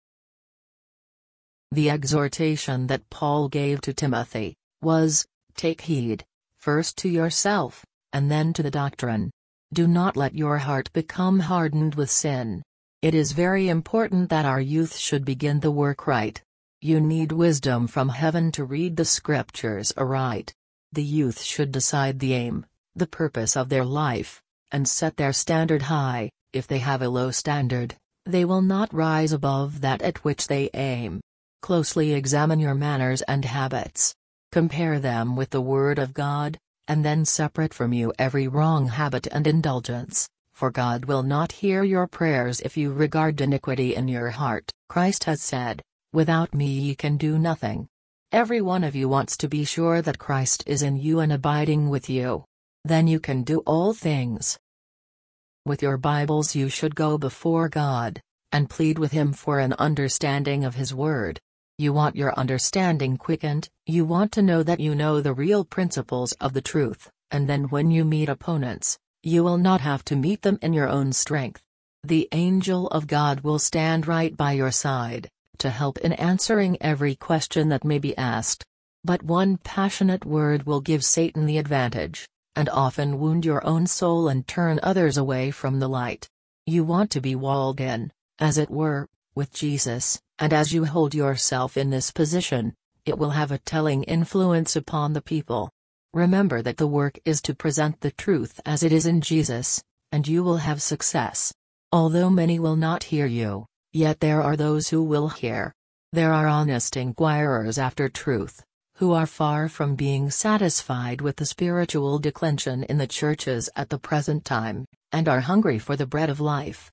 The exhortation that Paul gave to Timothy was, "Take heed, first to yourself, and then to the doctrine. Do not let your heart become hardened with sin." It is very important that our youth should begin the work right. You need wisdom from heaven to read the scriptures aright. The youth should decide the aim, the purpose of their life, and set their standard high. If they have a low standard, they will not rise above that at which they aim. Closely examine your manners and habits. Compare them with the Word of God, and then separate from you every wrong habit and indulgence, for God will not hear your prayers if you regard iniquity in your heart. Christ has said, "Without me ye can do nothing." Every one of you wants to be sure that Christ is in you and abiding with you. Then you can do all things. With your Bibles you should go before God, and plead with Him for an understanding of His Word. You want your understanding quickened, you want to know that you know the real principles of the truth, and then when you meet opponents, you will not have to meet them in your own strength. The angel of God will stand right by your side, to help in answering every question that may be asked. But one passionate word will give Satan the advantage, and often wound your own soul and turn others away from the light. You want to be walled in, as it were, with Jesus, and as you hold yourself in this position, it will have a telling influence upon the people. Remember that the work is to present the truth as it is in Jesus, and you will have success. Although many will not hear you, yet there are those who will hear. There are honest inquirers after truth, who are far from being satisfied with the spiritual declension in the churches at the present time, and are hungry for the bread of life.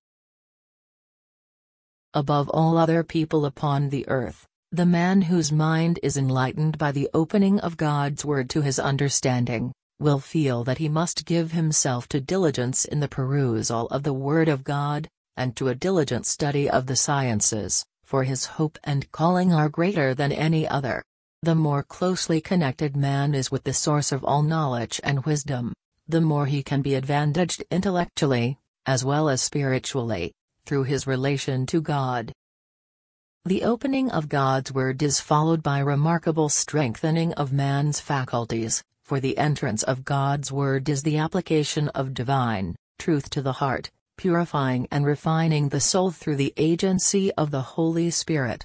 Above all other people upon the earth, the man whose mind is enlightened by the opening of God's word to his understanding, will feel that he must give himself to diligence in the perusal of the Word of God, and to a diligent study of the sciences, for his hope and calling are greater than any other. The more closely connected man is with the source of all knowledge and wisdom, the more he can be advantaged intellectually, as well as spiritually, through his relation to God. The opening of God's Word is followed by remarkable strengthening of man's faculties, for the entrance of God's Word is the application of divine truth to the heart, purifying and refining the soul through the agency of the Holy Spirit.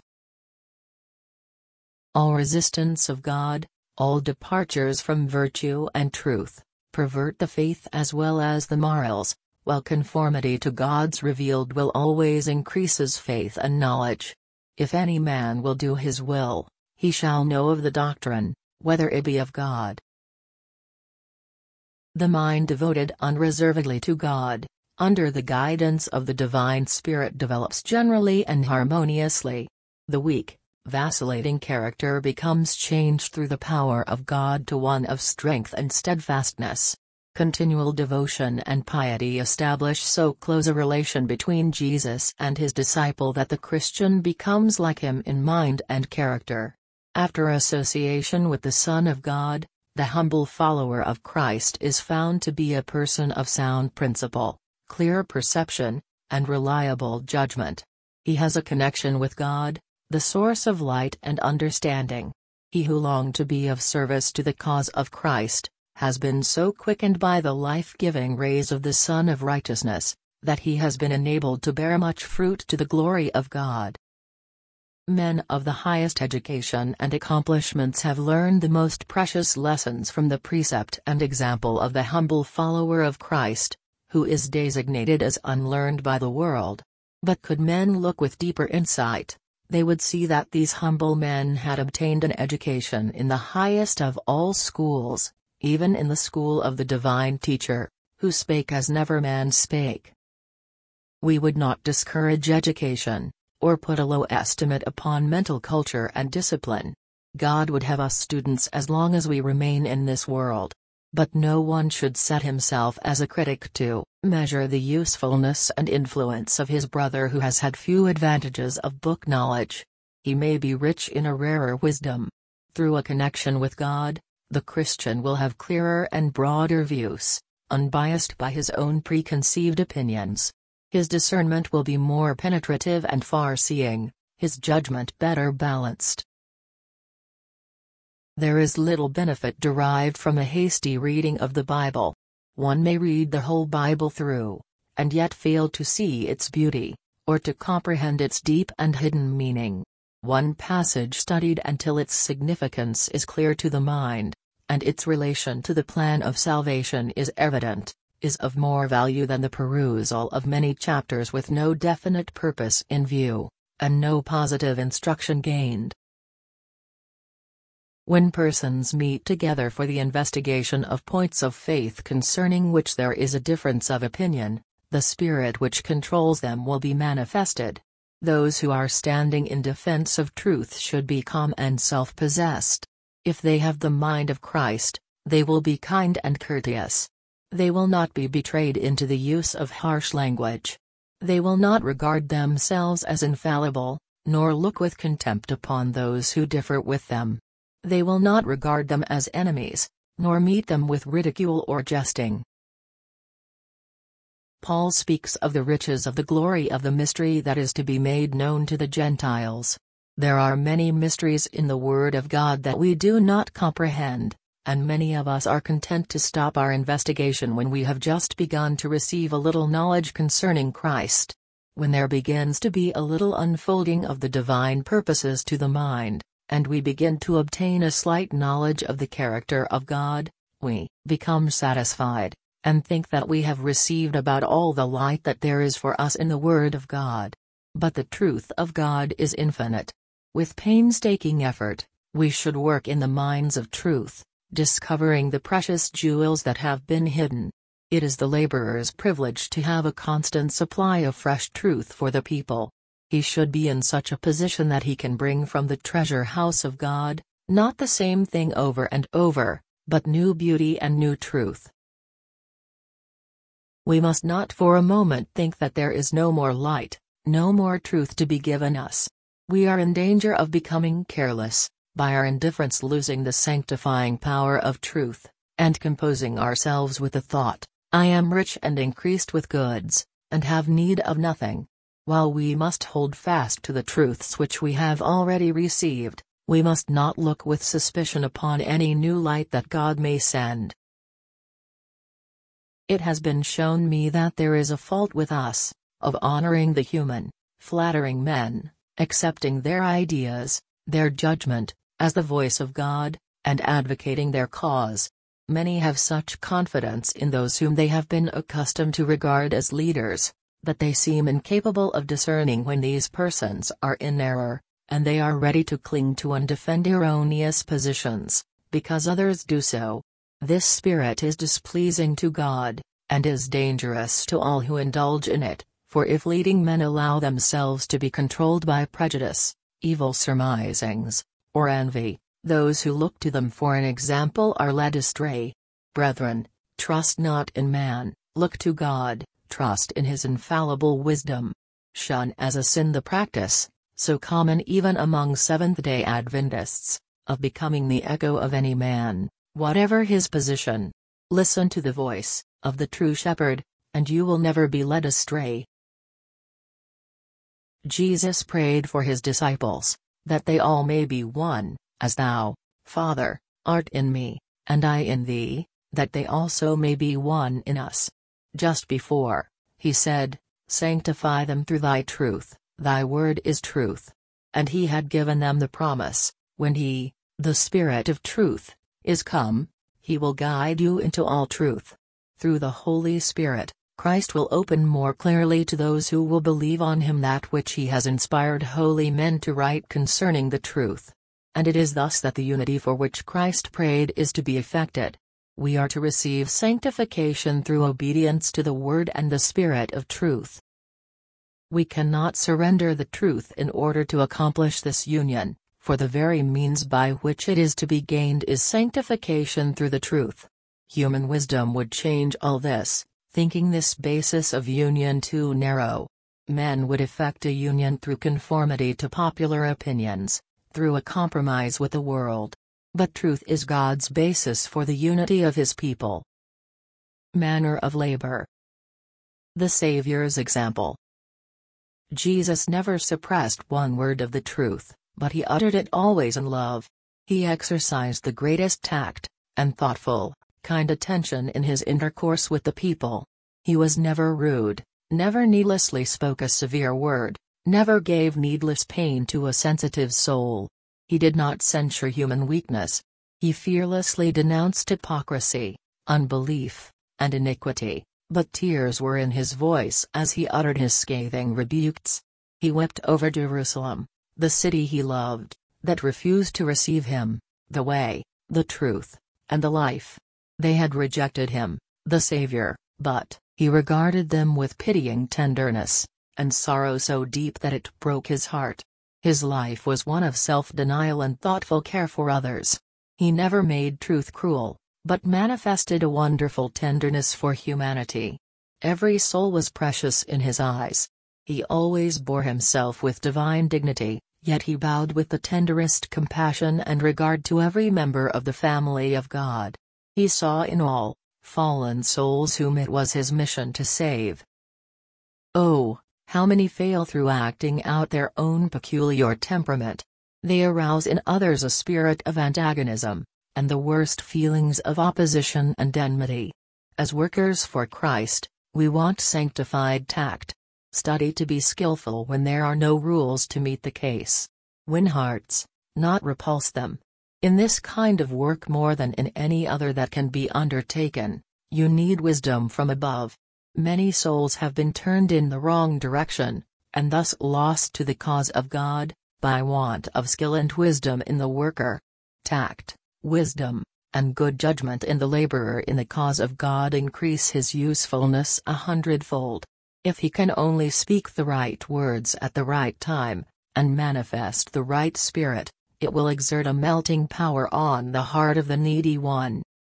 All resistance of God, all departures from virtue and truth, pervert the faith as well as the morals, while conformity to God's revealed will always increases faith and knowledge. If any man will do his will, he shall know of the doctrine, whether it be of God. The mind devoted unreservedly to God, under the guidance of the divine Spirit, develops generally and harmoniously. The weak, vacillating character becomes changed through the power of God to one of strength and steadfastness. Continual devotion and piety establish so close a relation between Jesus and his disciple that the Christian becomes like him in mind and character. After association with the Son of God, the humble follower of Christ is found to be a person of sound principle, clear perception, and reliable judgment. He has a connection with God, the source of light and understanding. He who longed to be of service to the cause of Christ, has been so quickened by the life-giving rays of the Sun of Righteousness, that he has been enabled to bear much fruit to the glory of God. Men of the highest education and accomplishments have learned the most precious lessons from the precept and example of the humble follower of Christ, who is designated as unlearned by the world. But could men look with deeper insight, they would see that these humble men had obtained an education in the highest of all schools, even in the school of the divine teacher, who spake as never man spake. We would not discourage education, or put a low estimate upon mental culture and discipline. God would have us students as long as we remain in this world. But no one should set himself as a critic to measure the usefulness and influence of his brother who has had few advantages of book knowledge. He may be rich in a rarer wisdom. Through a connection with God, the Christian will have clearer and broader views, unbiased by his own preconceived opinions. His discernment will be more penetrative and far-seeing, his judgment better balanced. There is little benefit derived from a hasty reading of the Bible. One may read the whole Bible through, and yet fail to see its beauty, or to comprehend its deep and hidden meaning. One passage studied until its significance is clear to the mind, and its relation to the plan of salvation is evident, is of more value than the perusal of many chapters with no definite purpose in view, and no positive instruction gained. When persons meet together for the investigation of points of faith concerning which there is a difference of opinion, the spirit which controls them will be manifested. Those who are standing in defense of truth should be calm and self-possessed. If they have the mind of Christ, they will be kind and courteous. They will not be betrayed into the use of harsh language. They will not regard themselves as infallible, nor look with contempt upon those who differ with them. They will not regard them as enemies, nor meet them with ridicule or jesting. Paul speaks of the riches of the glory of the mystery that is to be made known to the Gentiles. There are many mysteries in the Word of God that we do not comprehend, and many of us are content to stop our investigation when we have just begun to receive a little knowledge concerning Christ. When there begins to be a little unfolding of the divine purposes to the mind, and we begin to obtain a slight knowledge of the character of God, we become satisfied, and think that we have received about all the light that there is for us in the Word of God. But the truth of God is infinite. With painstaking effort, we should work in the mines of truth, discovering the precious jewels that have been hidden. It is the laborer's privilege to have a constant supply of fresh truth for the people. He should be in such a position that he can bring from the treasure house of God, not the same thing over and over, but new beauty and new truth. We must not for a moment think that there is no more light, no more truth to be given us. We are in danger of becoming careless, by our indifference losing the sanctifying power of truth, and composing ourselves with the thought, I am rich and increased with goods, and have need of nothing. While we must hold fast to the truths which we have already received, we must not look with suspicion upon any new light that God may send. It has been shown me that there is a fault with us, of honoring the human, flattering men, accepting their ideas, their judgment, as the voice of God, and advocating their cause. Many have such confidence in those whom they have been accustomed to regard as leaders, that they seem incapable of discerning when these persons are in error, and they are ready to cling to and defend erroneous positions, because others do so. This spirit is displeasing to God, and is dangerous to all who indulge in it, for if leading men allow themselves to be controlled by prejudice, evil surmisings, or envy, those who look to them for an example are led astray. Brethren, trust not in man, look to God, trust in his infallible wisdom. Shun as a sin the practice, so common even among Seventh-day Adventists, of becoming the echo of any man, whatever his position. Listen to the voice of the true shepherd, and you will never be led astray. Jesus prayed for his disciples, that they all may be one, as thou, Father, art in me, and I in thee, that they also may be one in us. Just before, he said, Sanctify them through thy truth, thy word is truth. And he had given them the promise, when he, the Spirit of truth, is come, he will guide you into all truth. Through the Holy Spirit, Christ will open more clearly to those who will believe on him that which he has inspired holy men to write concerning the truth. And it is thus that the unity for which Christ prayed is to be effected. We are to receive sanctification through obedience to the Word and the Spirit of truth. We cannot surrender the truth in order to accomplish this union, for the very means by which it is to be gained is sanctification through the truth. Human wisdom would change all this, thinking this basis of union too narrow. Men would effect a union through conformity to popular opinions, through a compromise with the world. But truth is God's basis for the unity of his people. Manner of labor. The Savior's example. Jesus never suppressed one word of the truth, but he uttered it always in love. He exercised the greatest tact, and thoughtful, kind attention in his intercourse with the people. He was never rude, never needlessly spoke a severe word, never gave needless pain to a sensitive soul. He did not censure human weakness. He fearlessly denounced hypocrisy, unbelief, and iniquity, but tears were in his voice as he uttered his scathing rebukes. He wept over Jerusalem, the city he loved, that refused to receive him, the way, the truth, and the life. They had rejected him, the Savior, but he regarded them with pitying tenderness, and sorrow so deep that it broke his heart. His life was one of self-denial and thoughtful care for others. He never made truth cruel, but manifested a wonderful tenderness for humanity. Every soul was precious in his eyes. He always bore himself with divine dignity, yet he bowed with the tenderest compassion and regard to every member of the family of God. He saw in all, fallen souls whom it was his mission to save. Oh, how many fail through acting out their own peculiar temperament. They arouse in others a spirit of antagonism, and the worst feelings of opposition and enmity. As workers for Christ, we want sanctified tact. Study to be skillful when there are no rules to meet the case. Win hearts, not repulse them. In this kind of work more than in any other that can be undertaken, you need wisdom from above. Many souls have been turned in the wrong direction, and thus lost to the cause of God, by want of skill and wisdom in the worker. Tact, wisdom, and good judgment in the laborer in the cause of God increase his usefulness 100-fold. If he can only speak the right words at the right time, and manifest the right spirit, it will exert a melting power on the heart of the needy one.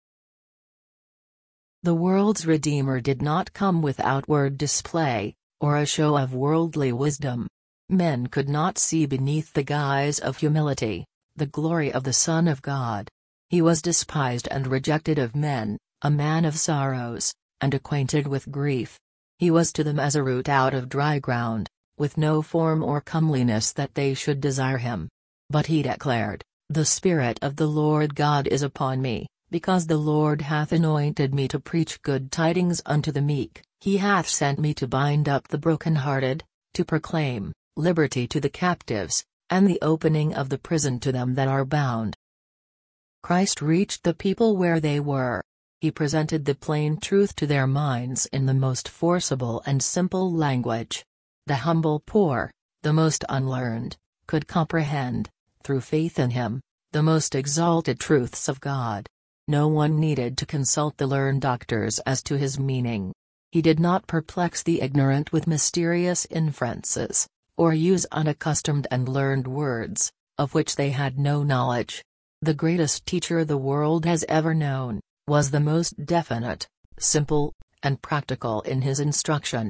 The world's Redeemer did not come with outward display, or a show of worldly wisdom. Men could not see beneath the guise of humility the glory of the Son of God. He was despised and rejected of men, a man of sorrows, and acquainted with grief. He was to them as a root out of dry ground, with no form or comeliness that they should desire him. But he declared, "The Spirit of the Lord God is upon me, because the Lord hath anointed me to preach good tidings unto the meek. He hath sent me to bind up the brokenhearted, to proclaim liberty to the captives, and the opening of the prison to them that are bound." Christ reached the people where they were. He presented the plain truth to their minds in the most forcible and simple language. The humble poor, the most unlearned, could comprehend, through faith in him, the most exalted truths of God. No one needed to consult the learned doctors as to his meaning. He did not perplex the ignorant with mysterious inferences, or use unaccustomed and learned words, of which they had no knowledge. The greatest teacher the world has ever known, was the most definite, simple, and practical in his instruction.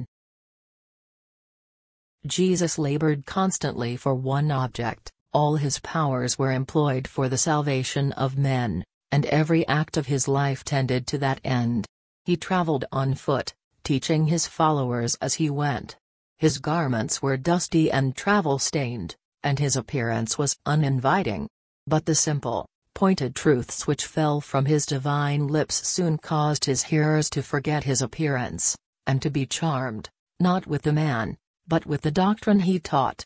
Jesus labored constantly for one object. All his powers were employed for the salvation of men, and every act of his life tended to that end. He traveled on foot, teaching his followers as he went. His garments were dusty and travel-stained, and his appearance was uninviting. But the simple, pointed truths which fell from his divine lips soon caused his hearers to forget his appearance, and to be charmed, not with the man, but with the doctrine he taught.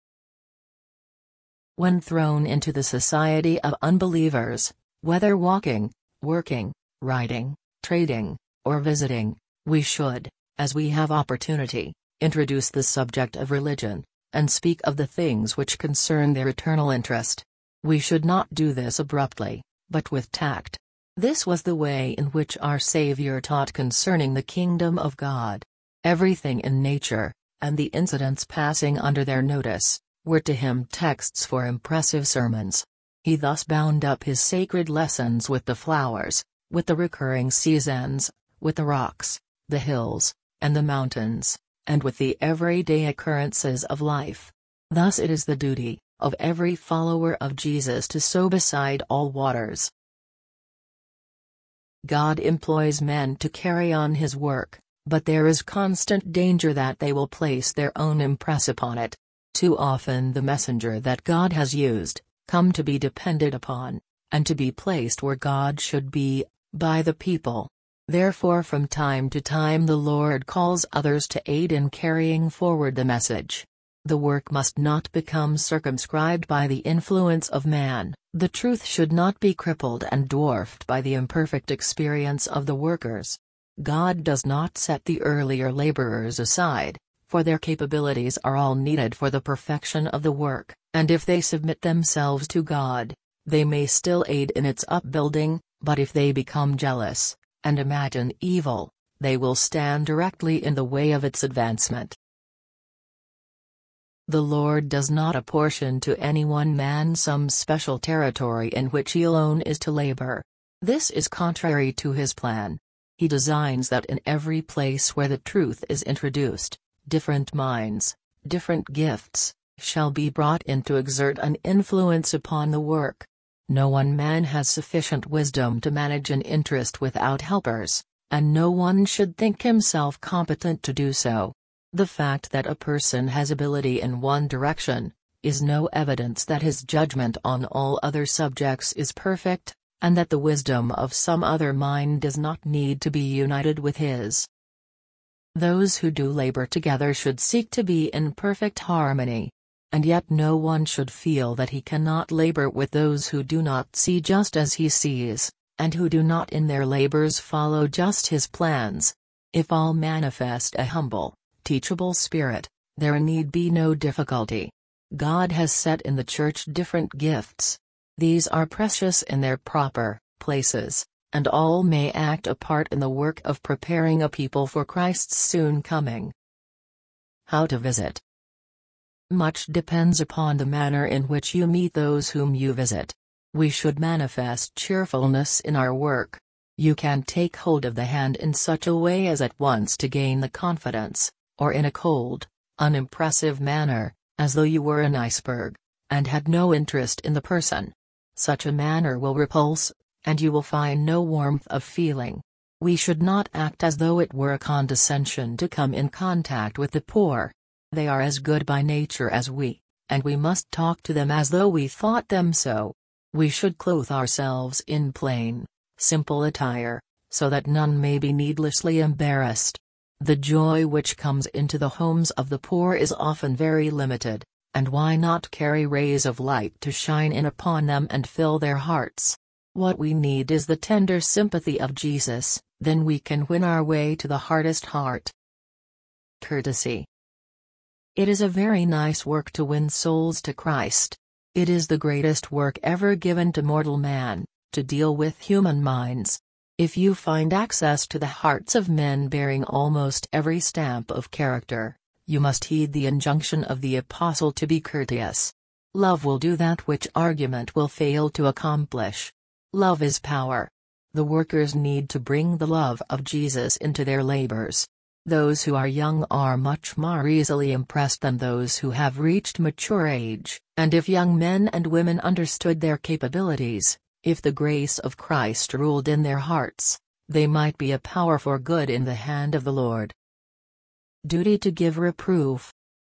When thrown into the society of unbelievers, whether walking, working, riding, trading, or visiting, we should, as we have opportunity, introduce the subject of religion, and speak of the things which concern their eternal interest. We should not do this abruptly, but with tact. This was the way in which our Savior taught concerning the kingdom of God. Everything in nature, and the incidents passing under their notice, were to him texts for impressive sermons. He thus bound up his sacred lessons with the flowers, with the recurring seasons, with the rocks, the hills, and the mountains, and with the everyday occurrences of life. Thus it is the duty of every follower of Jesus to sow beside all waters. God employs men to carry on his work, but there is constant danger that they will place their own impress upon it. Too often the messenger that God has used, come to be depended upon, and to be placed where God should be, by the people. Therefore from time to time the Lord calls others to aid in carrying forward the message. The work must not become circumscribed by the influence of man, the truth should not be crippled and dwarfed by the imperfect experience of the workers. God does not set the earlier laborers aside, for their capabilities are all needed for the perfection of the work, and if they submit themselves to God, they may still aid in its upbuilding, but if they become jealous, and imagine evil, they will stand directly in the way of its advancement. The Lord does not apportion to any one man some special territory in which he alone is to labor. This is contrary to his plan. He designs that in every place where the truth is introduced, different minds, different gifts, shall be brought in to exert an influence upon the work. No one man has sufficient wisdom to manage an interest without helpers, and no one should think himself competent to do so. The fact that a person has ability in one direction, is no evidence that his judgment on all other subjects is perfect, and that the wisdom of some other mind does not need to be united with his. Those who do labor together should seek to be in perfect harmony. And yet no one should feel that he cannot labor with those who do not see just as he sees, and who do not in their labors follow just his plans. If all manifest a humble, teachable spirit, there need be no difficulty. God has set in the church different gifts. These are precious in their proper places, and all may act a part in the work of preparing a people for Christ's soon coming. How to visit? Much depends upon the manner in which you meet those whom you visit. We should manifest cheerfulness in our work. You can take hold of the hand in such a way as at once to gain the confidence, or in a cold, unimpressive manner, as though you were an iceberg, and had no interest in the person. Such a manner will repulse, and you will find no warmth of feeling. We should not act as though it were a condescension to come in contact with the poor. They are as good by nature as we, and we must talk to them as though we thought them so. We should clothe ourselves in plain, simple attire, so that none may be needlessly embarrassed. The joy which comes into the homes of the poor is often very limited, and why not carry rays of light to shine in upon them and fill their hearts? What we need is the tender sympathy of Jesus, then we can win our way to the hardest heart. Courtesy. It is a very nice work to win souls to Christ. It is the greatest work ever given to mortal man, to deal with human minds. If you find access to the hearts of men bearing almost every stamp of character, you must heed the injunction of the Apostle to be courteous. Love will do that which argument will fail to accomplish. Love is power. The workers need to bring the love of Jesus into their labors. Those who are young are much more easily impressed than those who have reached mature age, and if young men and women understood their capabilities, if the grace of Christ ruled in their hearts, they might be a power for good in the hand of the Lord. Duty to give reproof.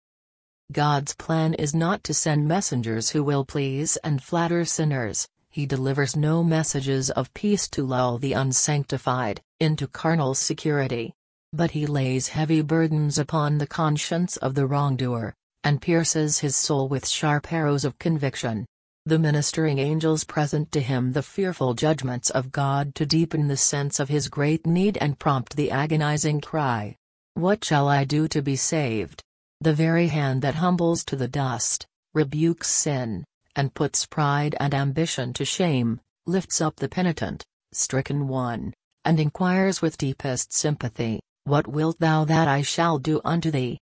God's plan is not to send messengers who will please and flatter sinners. He delivers no messages of peace to lull the unsanctified into carnal security. But he lays heavy burdens upon the conscience of the wrongdoer, and pierces his soul with sharp arrows of conviction. The ministering angels present to him the fearful judgments of God to deepen the sense of his great need and prompt the agonizing cry, "What shall I do to be saved?" The very hand that humbles to the dust, rebukes sin, and puts pride and ambition to shame, lifts up the penitent, stricken one, and inquires with deepest sympathy, "What wilt thou that I shall do unto thee?"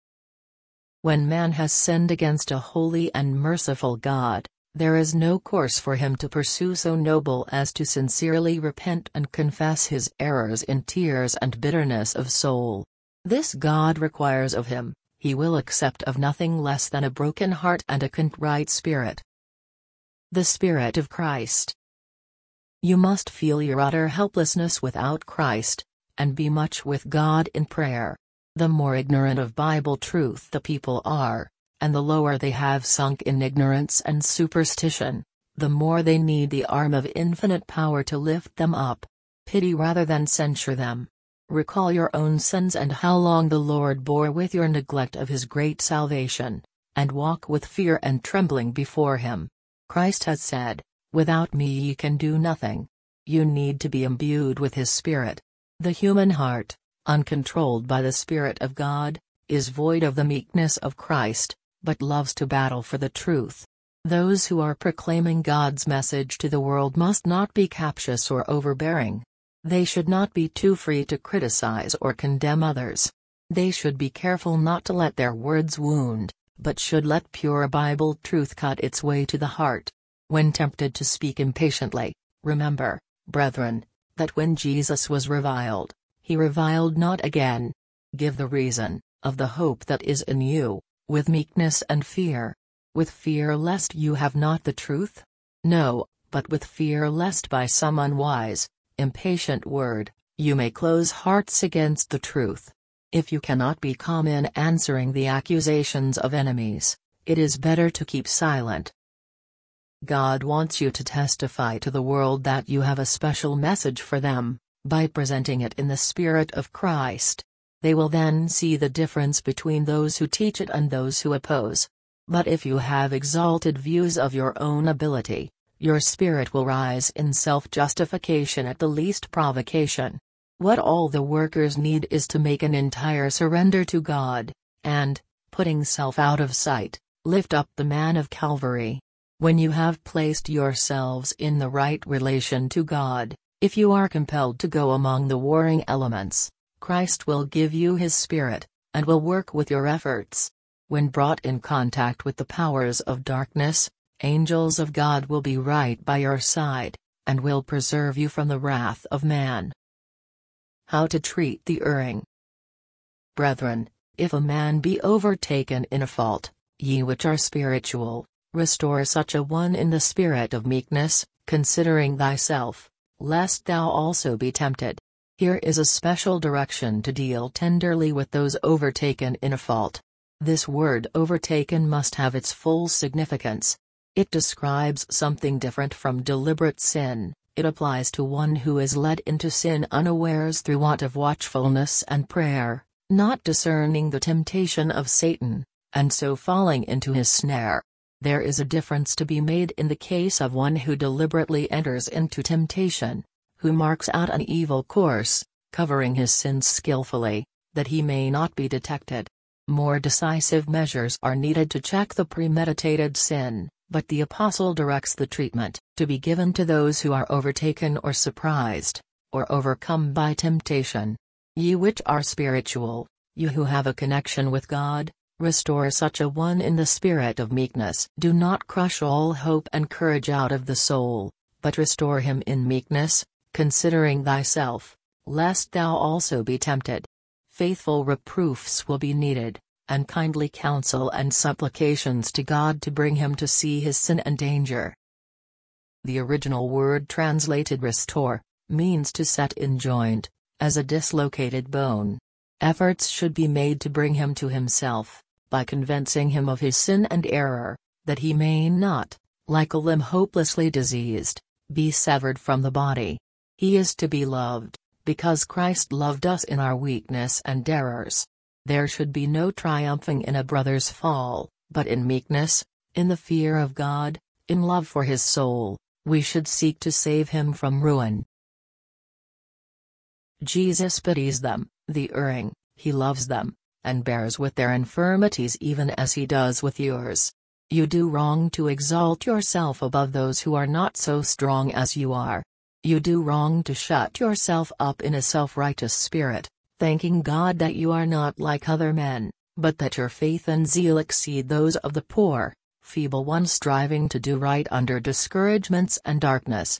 When man has sinned against a holy and merciful God, there is no course for him to pursue so noble as to sincerely repent and confess his errors in tears and bitterness of soul. This God requires of him. He will accept of nothing less than a broken heart and a contrite spirit. The Spirit of Christ. You must feel your utter helplessness without Christ, and be much with God in prayer. The more ignorant of Bible truth the people are, and the lower they have sunk in ignorance and superstition, the more they need the arm of infinite power to lift them up. Pity rather than censure them. Recall your own sins and how long the Lord bore with your neglect of his great salvation, and walk with fear and trembling before him. Christ has said, "Without me ye can do nothing." You need to be imbued with his Spirit. The human heart, uncontrolled by the Spirit of God, is void of the meekness of Christ, but loves to battle for the truth. Those who are proclaiming God's message to the world must not be captious or overbearing. They should not be too free to criticize or condemn others. They should be careful not to let their words wound, but should let pure Bible truth cut its way to the heart. When tempted to speak impatiently, remember, brethren, that when Jesus was reviled, he reviled not again. Give the reason of the hope that is in you, with meekness and fear. With fear lest you have not the truth? No, but with fear lest by some unwise, impatient word, you may close hearts against the truth. If you cannot be calm in answering the accusations of enemies, it is better to keep silent. God wants you to testify to the world that you have a special message for them, by presenting it in the Spirit of Christ. They will then see the difference between those who teach it and those who oppose. But if you have exalted views of your own ability, your spirit will rise in self-justification at the least provocation. What all the workers need is to make an entire surrender to God, and, putting self out of sight, lift up the man of Calvary. When you have placed yourselves in the right relation to God, if you are compelled to go among the warring elements, Christ will give you his Spirit, and will work with your efforts. When brought in contact with the powers of darkness, angels of God will be right by your side, and will preserve you from the wrath of man. How to treat the erring. Brethren, if a man be overtaken in a fault, ye which are spiritual, restore such a one in the spirit of meekness, considering thyself, lest thou also be tempted. Here is a special direction to deal tenderly with those overtaken in a fault. This word overtaken must have its full significance. It describes something different from deliberate sin. It applies to one who is led into sin unawares through want of watchfulness and prayer, not discerning the temptation of Satan, and so falling into his snare. There is a difference to be made in the case of one who deliberately enters into temptation, who marks out an evil course, covering his sins skillfully, that he may not be detected. More decisive measures are needed to check the premeditated sin, but the apostle directs the treatment to be given to those who are overtaken or surprised, or overcome by temptation. Ye which are spiritual, you who have a connection with God, restore such a one in the spirit of meekness. Do not crush all hope and courage out of the soul, but restore him in meekness, considering thyself, lest thou also be tempted. Faithful reproofs will be needed, and kindly counsel and supplications to God to bring him to see his sin and danger. The original word translated restore means to set in joint, as a dislocated bone. Efforts should be made to bring him to himself, by convincing him of his sin and error, that he may not, like a limb hopelessly diseased, be severed from the body. He is to be loved, because Christ loved us in our weakness and errors. There should be no triumphing in a brother's fall, but in meekness, in the fear of God, in love for his soul, we should seek to save him from ruin. Jesus pities them, the erring, he loves them, and bears with their infirmities even as he does with yours. You do wrong to exalt yourself above those who are not so strong as you are. You do wrong to shut yourself up in a self-righteous spirit, thanking God that you are not like other men, but that your faith and zeal exceed those of the poor, feeble ones striving to do right under discouragements and darkness.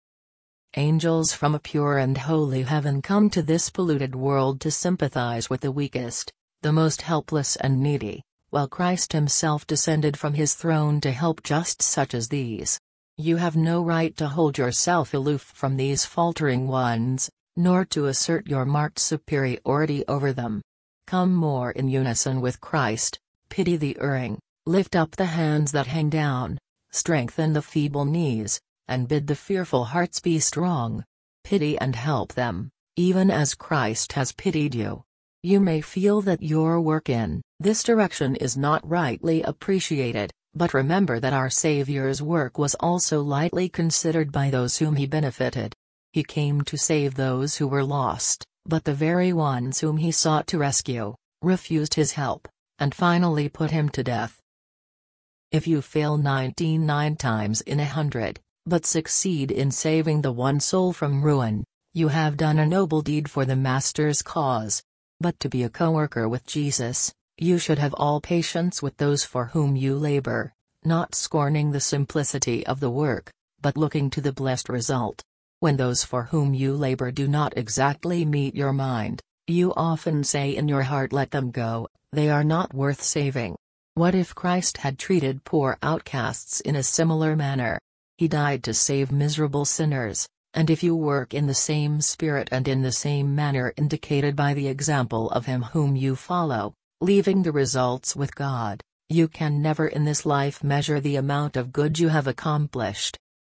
Angels from a pure and holy heaven come to this polluted world to sympathize with the weakest, the most helpless and needy, while Christ himself descended from his throne to help just such as these. You have no right to hold yourself aloof from these faltering ones, nor to assert your marked superiority over them. Come more in unison with Christ, pity the erring, lift up the hands that hang down, strengthen the feeble knees, and bid the fearful hearts be strong. Pity and help them, even as Christ has pitied you. You may feel that your work in this direction is not rightly appreciated, but remember that our Savior's work was also lightly considered by those whom he benefited. He came to save those who were lost, but the very ones whom he sought to rescue, refused his help, and finally put him to death. If you fail 99 times in 100, but succeed in saving the one soul from ruin, you have done a noble deed for the Master's cause. But to be a co-worker with Jesus, you should have all patience with those for whom you labor, not scorning the simplicity of the work, but looking to the blessed result. When those for whom you labor do not exactly meet your mind, you often say in your heart, let them go, they are not worth saving. What if Christ had treated poor outcasts in a similar manner? He died to save miserable sinners, and if you work in the same spirit and in the same manner indicated by the example of him whom you follow, leaving the results with God, you can never in this life measure the amount of good you have accomplished.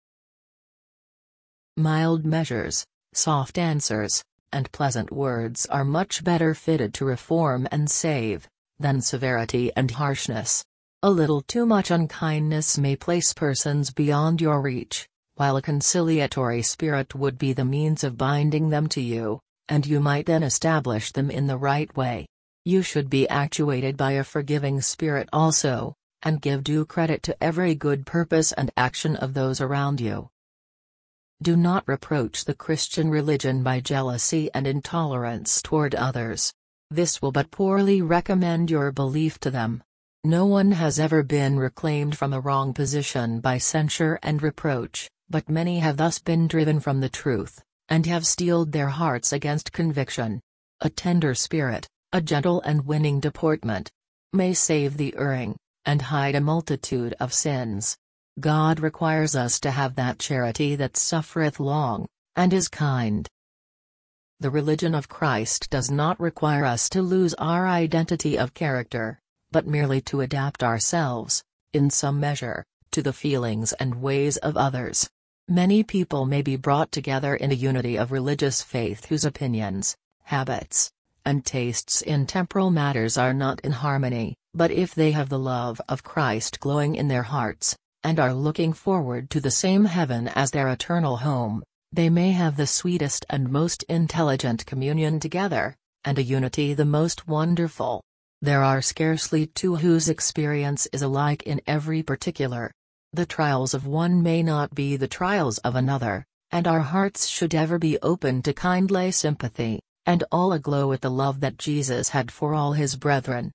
Mild measures, soft answers, and pleasant words are much better fitted to reform and save, than severity and harshness. A little too much unkindness may place persons beyond your reach, while a conciliatory spirit would be the means of binding them to you, and you might then establish them in the right way. You should be actuated by a forgiving spirit also, and give due credit to every good purpose and action of those around you. Do not reproach the Christian religion by jealousy and intolerance toward others. This will but poorly recommend your belief to them. No one has ever been reclaimed from a wrong position by censure and reproach, But many have thus been driven from the truth, and have steeled their hearts against conviction. A tender spirit, a gentle and winning deportment, may save the erring, and hide a multitude of sins. God requires us to have that charity that suffereth long, and is kind. The religion of Christ does not require us to lose our identity of character, but merely to adapt ourselves, in some measure, to the feelings and ways of others. Many people may be brought together in a unity of religious faith whose opinions, habits, and tastes in temporal matters are not in harmony, but if they have the love of Christ glowing in their hearts, and are looking forward to the same heaven as their eternal home, they may have the sweetest and most intelligent communion together, and a unity the most wonderful. There are scarcely two whose experience is alike in every particular. The trials of one may not be the trials of another, and our hearts should ever be open to kindly sympathy, and all aglow with the love that Jesus had for all his brethren.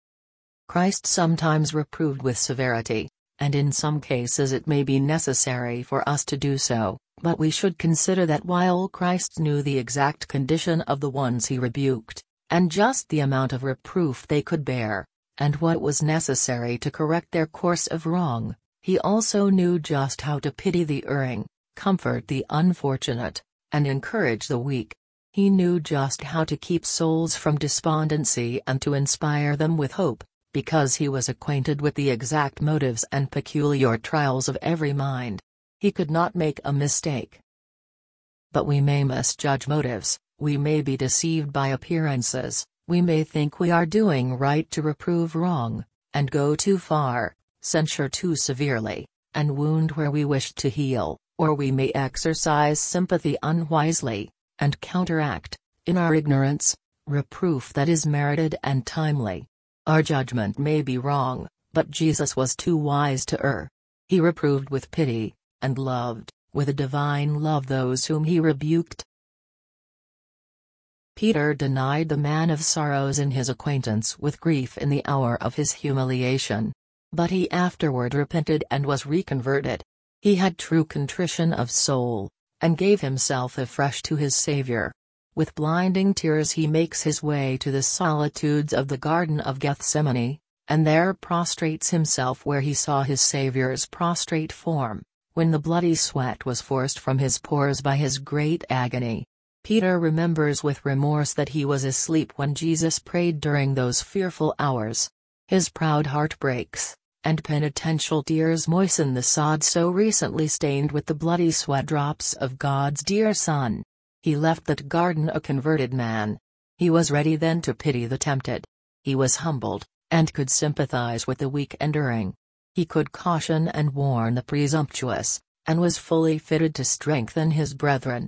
Christ sometimes reproved with severity, and in some cases it may be necessary for us to do so, but we should consider that while Christ knew the exact condition of the ones he rebuked, and just the amount of reproof they could bear, and what was necessary to correct their course of wrong, he also knew just how to pity the erring, comfort the unfortunate, and encourage the weak. He knew just how to keep souls from despondency and to inspire them with hope, because he was acquainted with the exact motives and peculiar trials of every mind. He could not make a mistake. But we may misjudge motives, we may be deceived by appearances, we may think we are doing right to reprove wrong, and go too far, censure too severely, and wound where we wished to heal, or we may exercise sympathy unwisely, and counteract, in our ignorance, reproof that is merited and timely. Our judgment may be wrong, but Jesus was too wise to err. He reproved with pity, and loved, with a divine love those whom he rebuked. Peter denied the man of sorrows in his acquaintance with grief in the hour of his humiliation. But he afterward repented and was reconverted. He had true contrition of soul, and gave himself afresh to his Savior. With blinding tears he makes his way to the solitudes of the Garden of Gethsemane, and there prostrates himself where he saw his Savior's prostrate form, when the bloody sweat was forced from his pores by his great agony. Peter remembers with remorse that he was asleep when Jesus prayed during those fearful hours. His proud heart breaks, and penitential tears moisten the sod so recently stained with the bloody sweat drops of God's dear Son. He left that garden a converted man. He was ready then to pity the tempted. He was humbled, and could sympathize with the weak and erring. He could caution and warn the presumptuous, and was fully fitted to strengthen his brethren.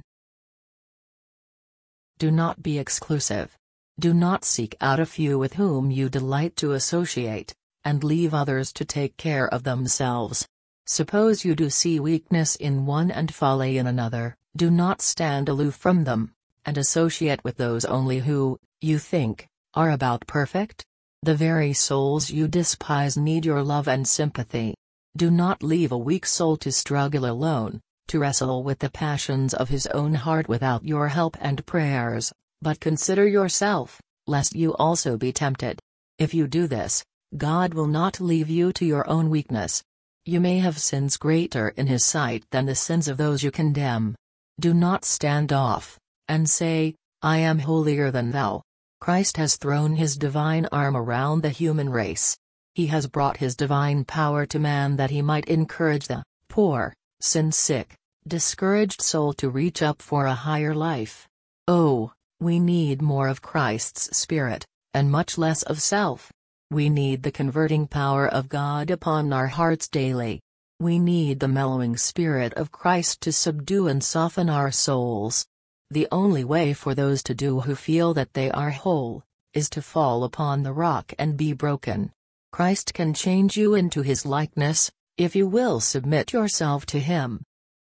Do not be exclusive. Do not seek out a few with whom you delight to associate, and leave others to take care of themselves. Suppose you do see weakness in one and folly in another, do not stand aloof from them, and associate with those only who, you think, are about perfect. The very souls you despise need your love and sympathy. Do not leave a weak soul to struggle alone, to wrestle with the passions of his own heart without your help and prayers, but consider yourself, lest you also be tempted. If you do this, God will not leave you to your own weakness. You may have sins greater in his sight than the sins of those you condemn. Do not stand off, and say, I am holier than thou. Christ has thrown his divine arm around the human race. He has brought his divine power to man that he might encourage the poor, sin-sick, discouraged soul to reach up for a higher life. Oh, we need more of Christ's Spirit, and much less of self. We need the converting power of God upon our hearts daily. We need the mellowing Spirit of Christ to subdue and soften our souls. The only way for those to do who feel that they are whole, is to fall upon the rock and be broken. Christ can change you into his likeness, if you will submit yourself to him.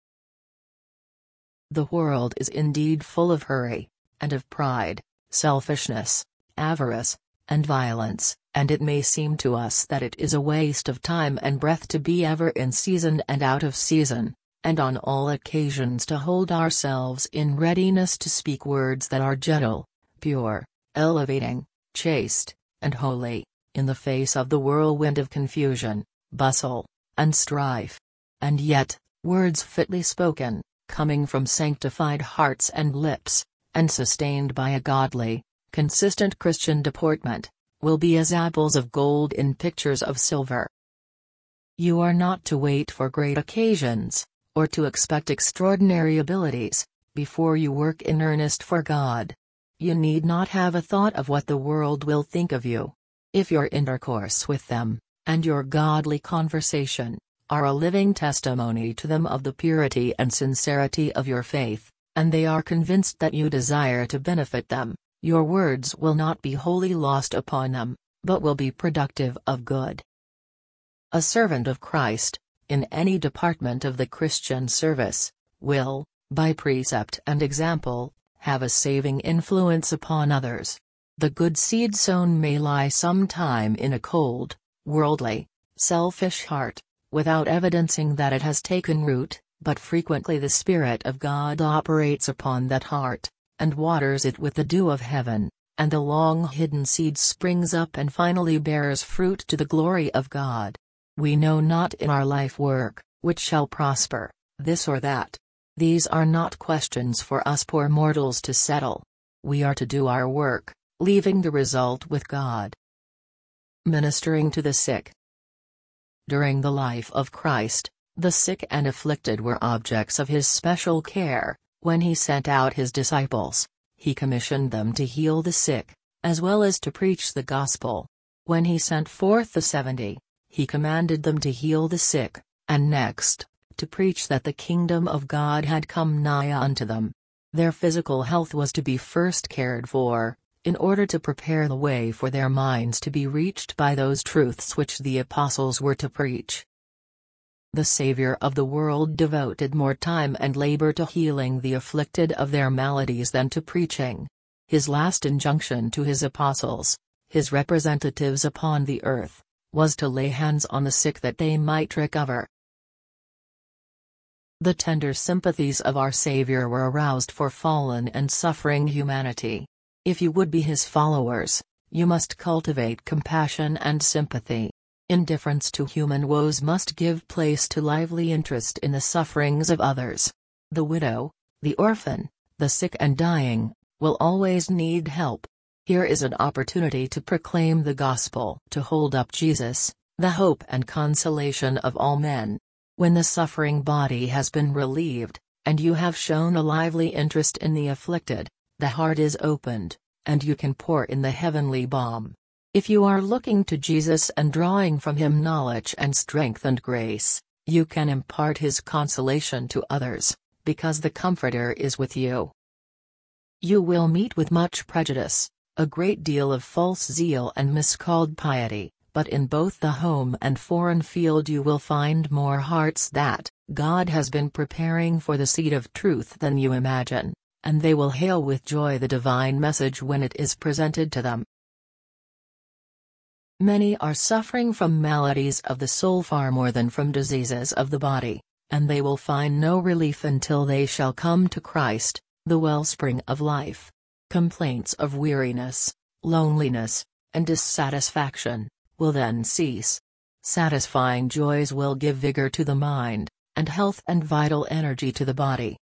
The world is indeed full of hurry, and of pride, selfishness, avarice, and violence, and it may seem to us that it is a waste of time and breath to be ever in season and out of season, and on all occasions to hold ourselves in readiness to speak words that are gentle, pure, elevating, chaste, and holy, in the face of the whirlwind of confusion, bustle, and strife. And yet, words fitly spoken, coming from sanctified hearts and lips, and sustained by a godly, consistent Christian deportment, will be as apples of gold in pictures of silver. You are not to wait for great occasions, or to expect extraordinary abilities, before you work in earnest for God. You need not have a thought of what the world will think of you. If your intercourse with them, and your godly conversation, are a living testimony to them of the purity and sincerity of your faith, and they are convinced that you desire to benefit them, your words will not be wholly lost upon them, but will be productive of good. A servant of Christ, in any department of the Christian service, will, by precept and example, have a saving influence upon others. The good seed sown may lie some time in a cold, worldly, selfish heart, without evidencing that it has taken root, but frequently the Spirit of God operates upon that heart, and waters it with the dew of heaven, and the long-hidden seed springs up and finally bears fruit to the glory of God. We know not in our life work, which shall prosper, this or that. These are not questions for us poor mortals to settle. We are to do our work, leaving the result with God. Ministering to the sick. During the life of Christ, the sick and afflicted were objects of his special care. When he sent out his disciples, he commissioned them to heal the sick, as well as to preach the gospel. When he sent forth the 70, he commanded them to heal the sick, and next, to preach that the kingdom of God had come nigh unto them. Their physical health was to be first cared for, in order to prepare the way for their minds to be reached by those truths which the apostles were to preach. The Savior of the world devoted more time and labor to healing the afflicted of their maladies than to preaching. His last injunction to his apostles, his representatives upon the earth, was to lay hands on the sick that they might recover. The tender sympathies of our Savior were aroused for fallen and suffering humanity. If you would be his followers, you must cultivate compassion and sympathy. Indifference to human woes must give place to lively interest in the sufferings of others. The widow, the orphan, the sick and dying, will always need help. Here is an opportunity to proclaim the gospel, to hold up Jesus, the hope and consolation of all men. When the suffering body has been relieved, and you have shown a lively interest in the afflicted, the heart is opened, and you can pour in the heavenly balm. If you are looking to Jesus and drawing from him knowledge and strength and grace, you can impart his consolation to others, because the Comforter is with you. You will meet with much prejudice, a great deal of false zeal and miscalled piety, but in both the home and foreign field you will find more hearts that God has been preparing for the seed of truth than you imagine, and they will hail with joy the divine message when it is presented to them. Many are suffering from maladies of the soul far more than from diseases of the body, and they will find no relief until they shall come to Christ, the wellspring of life. Complaints of weariness, loneliness, and dissatisfaction will then cease. Satisfying joys will give vigor to the mind, and health and vital energy to the body.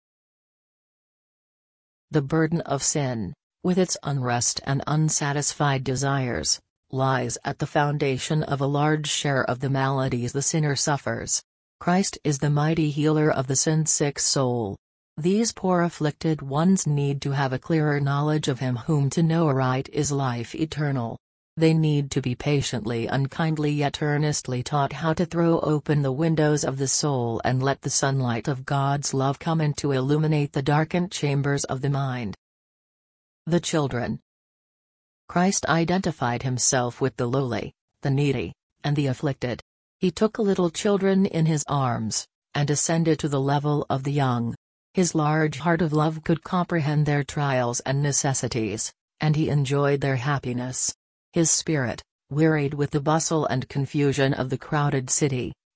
The burden of sin, with its unrest and unsatisfied desires, lies at the foundation of a large share of the maladies the sinner suffers. Christ is the mighty healer of the sin-sick soul. These poor afflicted ones need to have a clearer knowledge of him whom to know aright is life eternal. They need to be patiently and kindly yet earnestly taught how to throw open the windows of the soul and let the sunlight of God's love come in to illuminate the darkened chambers of the mind. The children. Christ identified himself with the lowly, the needy, and the afflicted. He took little children in his arms, and ascended to the level of the young. His large heart of love could comprehend their trials and necessities, and he enjoyed their happiness. His spirit, wearied with the bustle and confusion of the crowded city,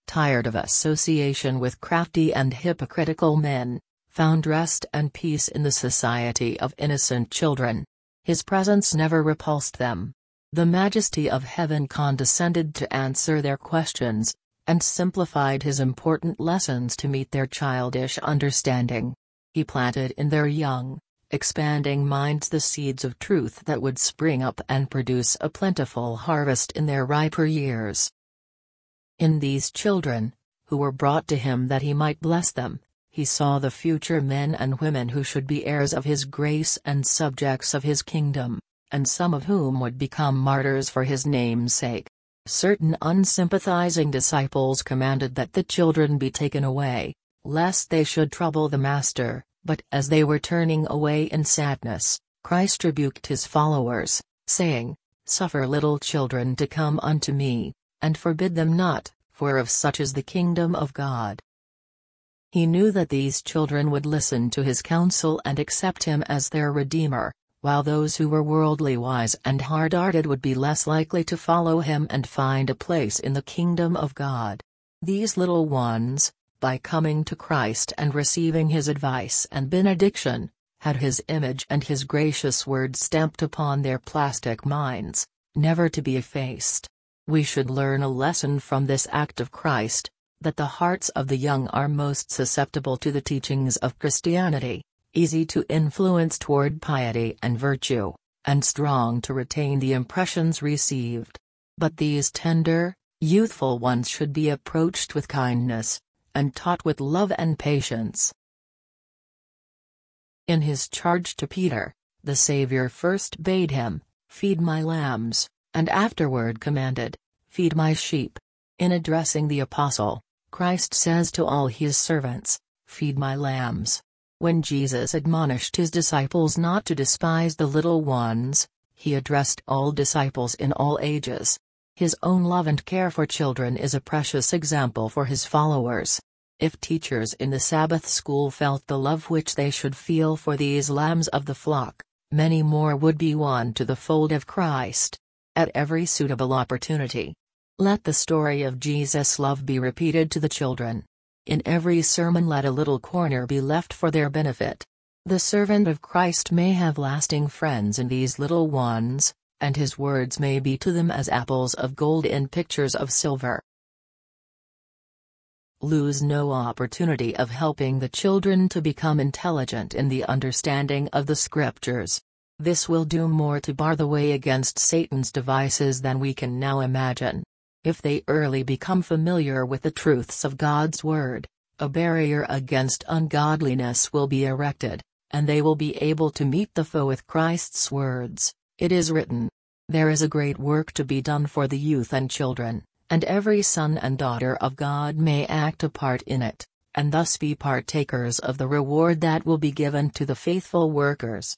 tired of association with crafty and hypocritical men, found rest and peace in the society of innocent children. His presence never repulsed them. The majesty of heaven condescended to answer their questions, and simplified his important lessons to meet their childish understanding. He planted in their young, expanding minds the seeds of truth that would spring up and produce a plentiful harvest in their riper years. In these children, who were brought to him that he might bless them, he saw the future men and women who should be heirs of his grace and subjects of his kingdom, and some of whom would become martyrs for his name's sake. Certain unsympathizing disciples commanded that the children be taken away, lest they should trouble the Master, but as they were turning away in sadness, Christ rebuked his followers, saying, "Suffer little children to come unto me, and forbid them not, for of such is the kingdom of God." He knew that these children would listen to his counsel and accept him as their Redeemer, while those who were worldly wise and hard-hearted would be less likely to follow him and find a place in the kingdom of God. These little ones, by coming to Christ and receiving his advice and benediction, had his image and his gracious word stamped upon their plastic minds, never to be effaced. We should learn a lesson from this act of Christ, that the hearts of the young are most susceptible to the teachings of Christianity, easy to influence toward piety and virtue, and strong to retain the impressions received. But these tender, youthful ones should be approached with kindness, and taught with love and patience. In his charge to Peter, the Savior first bade him, "Feed my lambs," and afterward commanded, "Feed my sheep." In addressing the apostle, Christ says to all his servants, "Feed my lambs." When Jesus admonished his disciples not to despise the little ones, he addressed all disciples in all ages. His own love and care for children is a precious example for his followers. If teachers in the Sabbath school felt the love which they should feel for these lambs of the flock, many more would be won to the fold of Christ. At every suitable opportunity, let the story of Jesus' love be repeated to the children. In every sermon let a little corner be left for their benefit. The servant of Christ may have lasting friends in these little ones, and his words may be to them as apples of gold in pictures of silver. Lose no opportunity of helping the children to become intelligent in the understanding of the Scriptures. This will do more to bar the way against Satan's devices than we can now imagine. If they early become familiar with the truths of God's Word, a barrier against ungodliness will be erected, and they will be able to meet the foe with Christ's words. It is written, "There is a great work to be done for the youth and children, and every son and daughter of God may act a part in it, and thus be partakers of the reward that will be given to the faithful workers."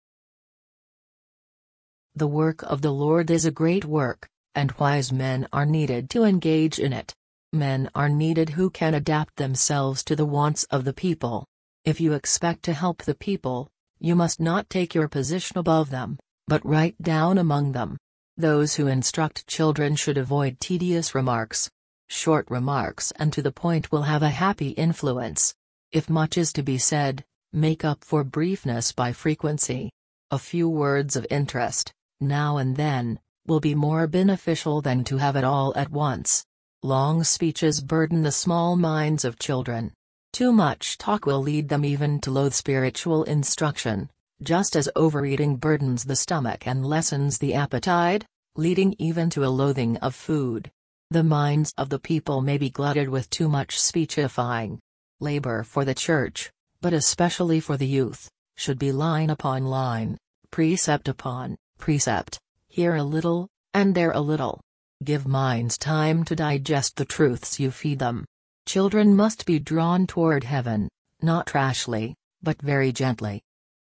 The work of the Lord is a great work, and wise men are needed to engage in it. Men are needed who can adapt themselves to the wants of the people. If you expect to help the people, you must not take your position above them, but right down among them. Those who instruct children should avoid tedious remarks. Short remarks and to the point will have a happy influence. If much is to be said, make up for briefness by frequency. A few words of interest, now and then, will be more beneficial than to have it all at once. Long speeches burden the small minds of children. Too much talk will lead them even to loathe spiritual instruction, just as overeating burdens the stomach and lessens the appetite, leading even to a loathing of food. The minds of the people may be glutted with too much speechifying. Labor for the church, but especially for the youth, should be line upon line, precept upon precept. Here a little, and there a little. Give minds time to digest the truths you feed them. Children must be drawn toward heaven, not rashly, but very gently.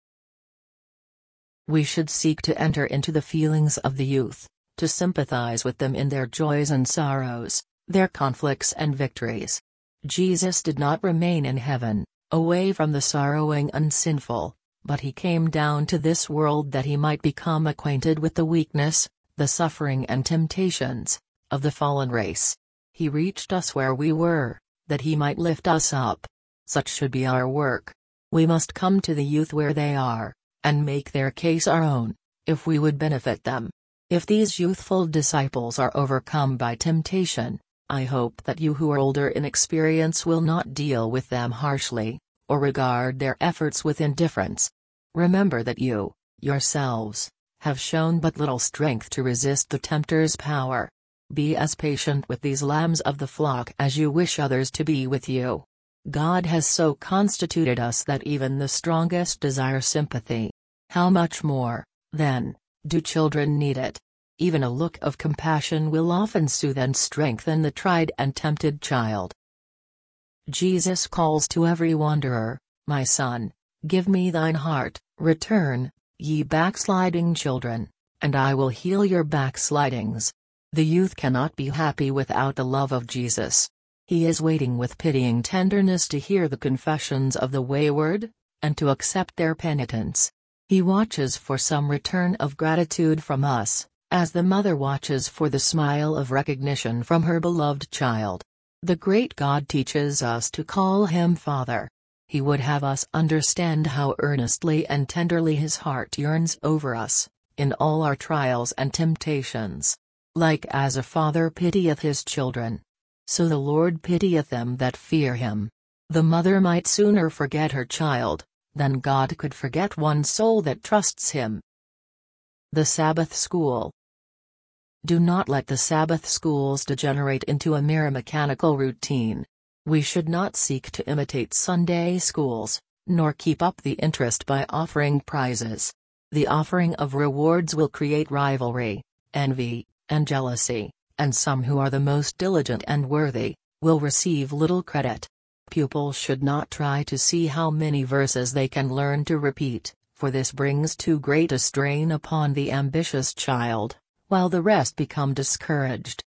We should seek to enter into the feelings of the youth, to sympathize with them in their joys and sorrows, their conflicts and victories. Jesus did not remain in heaven, away from the sorrowing unsinful, but he came down to this world that he might become acquainted with the weakness, the suffering and temptations, of the fallen race. He reached us where we were, that He might lift us up. Such should be our work. We must come to the youth where they are, and make their case our own, if we would benefit them. If these youthful disciples are overcome by temptation, I hope that you who are older in experience will not deal with them harshly, or regard their efforts with indifference. Remember that you, yourselves, have shown but little strength to resist the tempter's power. Be as patient with these lambs of the flock as you wish others to be with you. God has so constituted us that even the strongest desire sympathy. How much more, then, do children need it? Even a look of compassion will often soothe and strengthen the tried and tempted child. Jesus calls to every wanderer, "My son, give me thine heart, return, ye backsliding children, and I will heal your backslidings." The youth cannot be happy without the love of Jesus. He is waiting with pitying tenderness to hear the confessions of the wayward, and to accept their penitence. He watches for some return of gratitude from us, as the mother watches for the smile of recognition from her beloved child. The great God teaches us to call Him Father. He would have us understand how earnestly and tenderly His heart yearns over us, in all our trials and temptations. Like as a father pitieth his children, so the Lord pitieth them that fear Him. The mother might sooner forget her child, than God could forget one soul that trusts Him. The Sabbath School. Do not let the Sabbath schools degenerate into a mere mechanical routine. We should not seek to imitate Sunday schools, nor keep up the interest by offering prizes. The offering of rewards will create rivalry, envy, and jealousy, and some who are the most diligent and worthy, will receive little credit. Pupils should not try to see how many verses they can learn to repeat, for this brings too great a strain upon the ambitious child, while the rest become discouraged.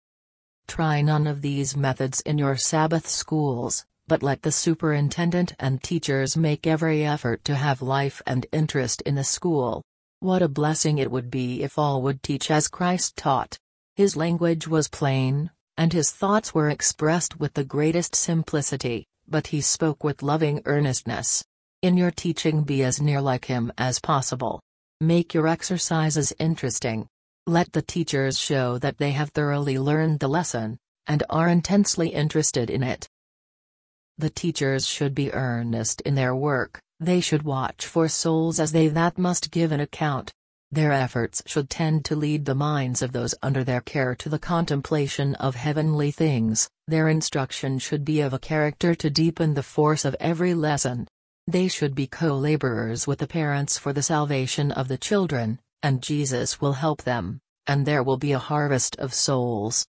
Try none of these methods in your Sabbath schools, but let the superintendent and teachers make every effort to have life and interest in the school. What a blessing it would be if all would teach as Christ taught. His language was plain, and His thoughts were expressed with the greatest simplicity, but He spoke with loving earnestness. In your teaching be as near like Him as possible. Make your exercises interesting. Let the teachers show that they have thoroughly learned the lesson, and are intensely interested in it. The teachers should be earnest in their work. They should watch for souls as they that must give an account. Their efforts should tend to lead the minds of those under their care to the contemplation of heavenly things. Their instruction should be of a character to deepen the force of every lesson. They should be co-laborers with the parents for the salvation of the children, and Jesus will help them, and there will be a harvest of souls.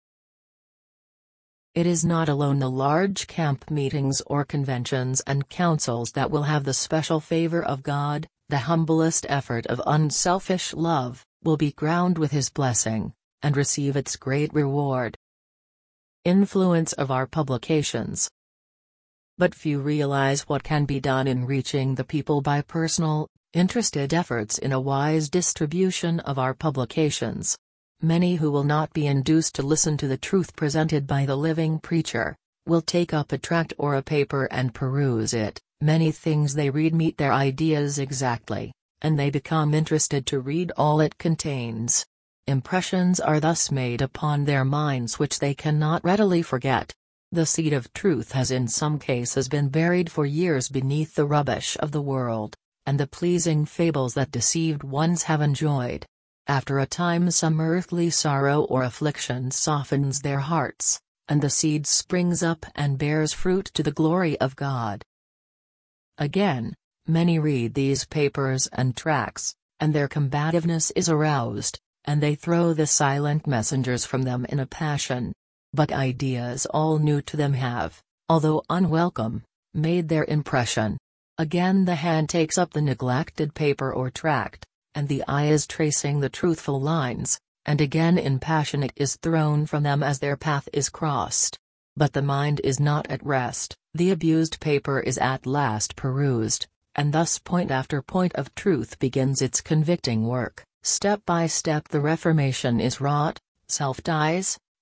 It is not alone the large camp meetings or conventions and councils that will have the special favor of God. The humblest effort of unselfish love will be crowned with His blessing, and receive its great reward. Influence of our publications. But few realize what can be done in reaching the people by personal, interested efforts in a wise distribution of our publications. Many who will not be induced to listen to the truth presented by the living preacher, will take up a tract or a paper and peruse it. Many things they read meet their ideas exactly, and they become interested to read all it contains. Impressions are thus made upon their minds which they cannot readily forget. The seed of truth has in some cases been buried for years beneath the rubbish of the world, and the pleasing fables that deceived ones have enjoyed. After a time some earthly sorrow or affliction softens their hearts, and the seed springs up and bears fruit to the glory of God. Again, many read these papers and tracts, and their combativeness is aroused, and they throw the silent messengers from them in a passion. But ideas all new to them have, although unwelcome, made their impression. Again the hand takes up the neglected paper or tract, and the eye is tracing the truthful lines, and again in passion it is thrown from them as their path is crossed. But the mind is not at rest. The abused paper is at last perused, and thus point after point of truth begins its convicting work. Step by step the reformation is wrought, self dies,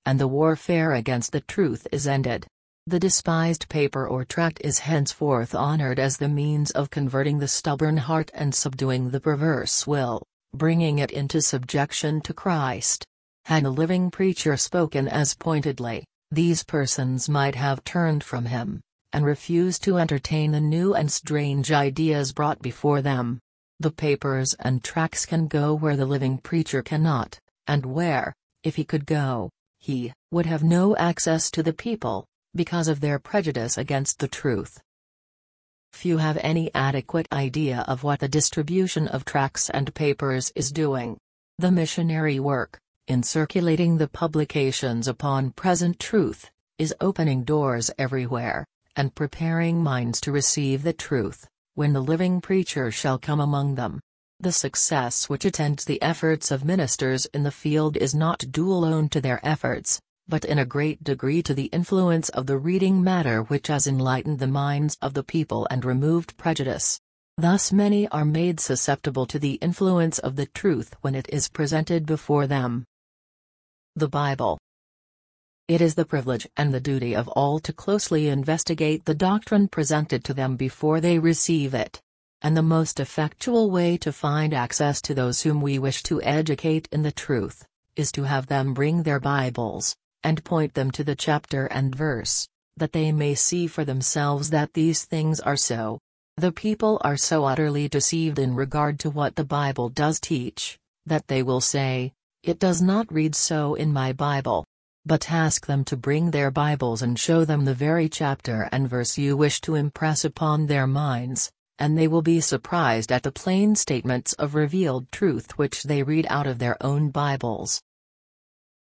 and the warfare against the truth is ended. The despised paper or tract is henceforth honored as the means of converting the stubborn heart and subduing the perverse will, bringing it into subjection to Christ. Had a living preacher spoken as pointedly, these persons might have turned from him, and refused to entertain the new and strange ideas brought before them. The papers and tracts can go where the living preacher cannot, and where, if he could go, he would have no access to the people, because of their prejudice against the truth. Few have any adequate idea of what the distribution of tracts and papers is doing. The missionary work, in circulating the publications upon present truth, is opening doors everywhere, and preparing minds to receive the truth, when the living preacher shall come among them. The success which attends the efforts of ministers in the field is not due alone to their efforts, but in a great degree to the influence of the reading matter which has enlightened the minds of the people and removed prejudice. Thus many are made susceptible to the influence of the truth when it is presented before them. The Bible. It is the privilege and the duty of all to closely investigate the doctrine presented to them before they receive it. And the most effectual way to find access to those whom we wish to educate in the truth, is to have them bring their Bibles, and point them to the chapter and verse, that they may see for themselves that these things are so. The people are so utterly deceived in regard to what the Bible does teach, that they will say, "It does not read so in my Bible." But ask them to bring their Bibles and show them the very chapter and verse you wish to impress upon their minds, and they will be surprised at the plain statements of revealed truth which they read out of their own Bibles.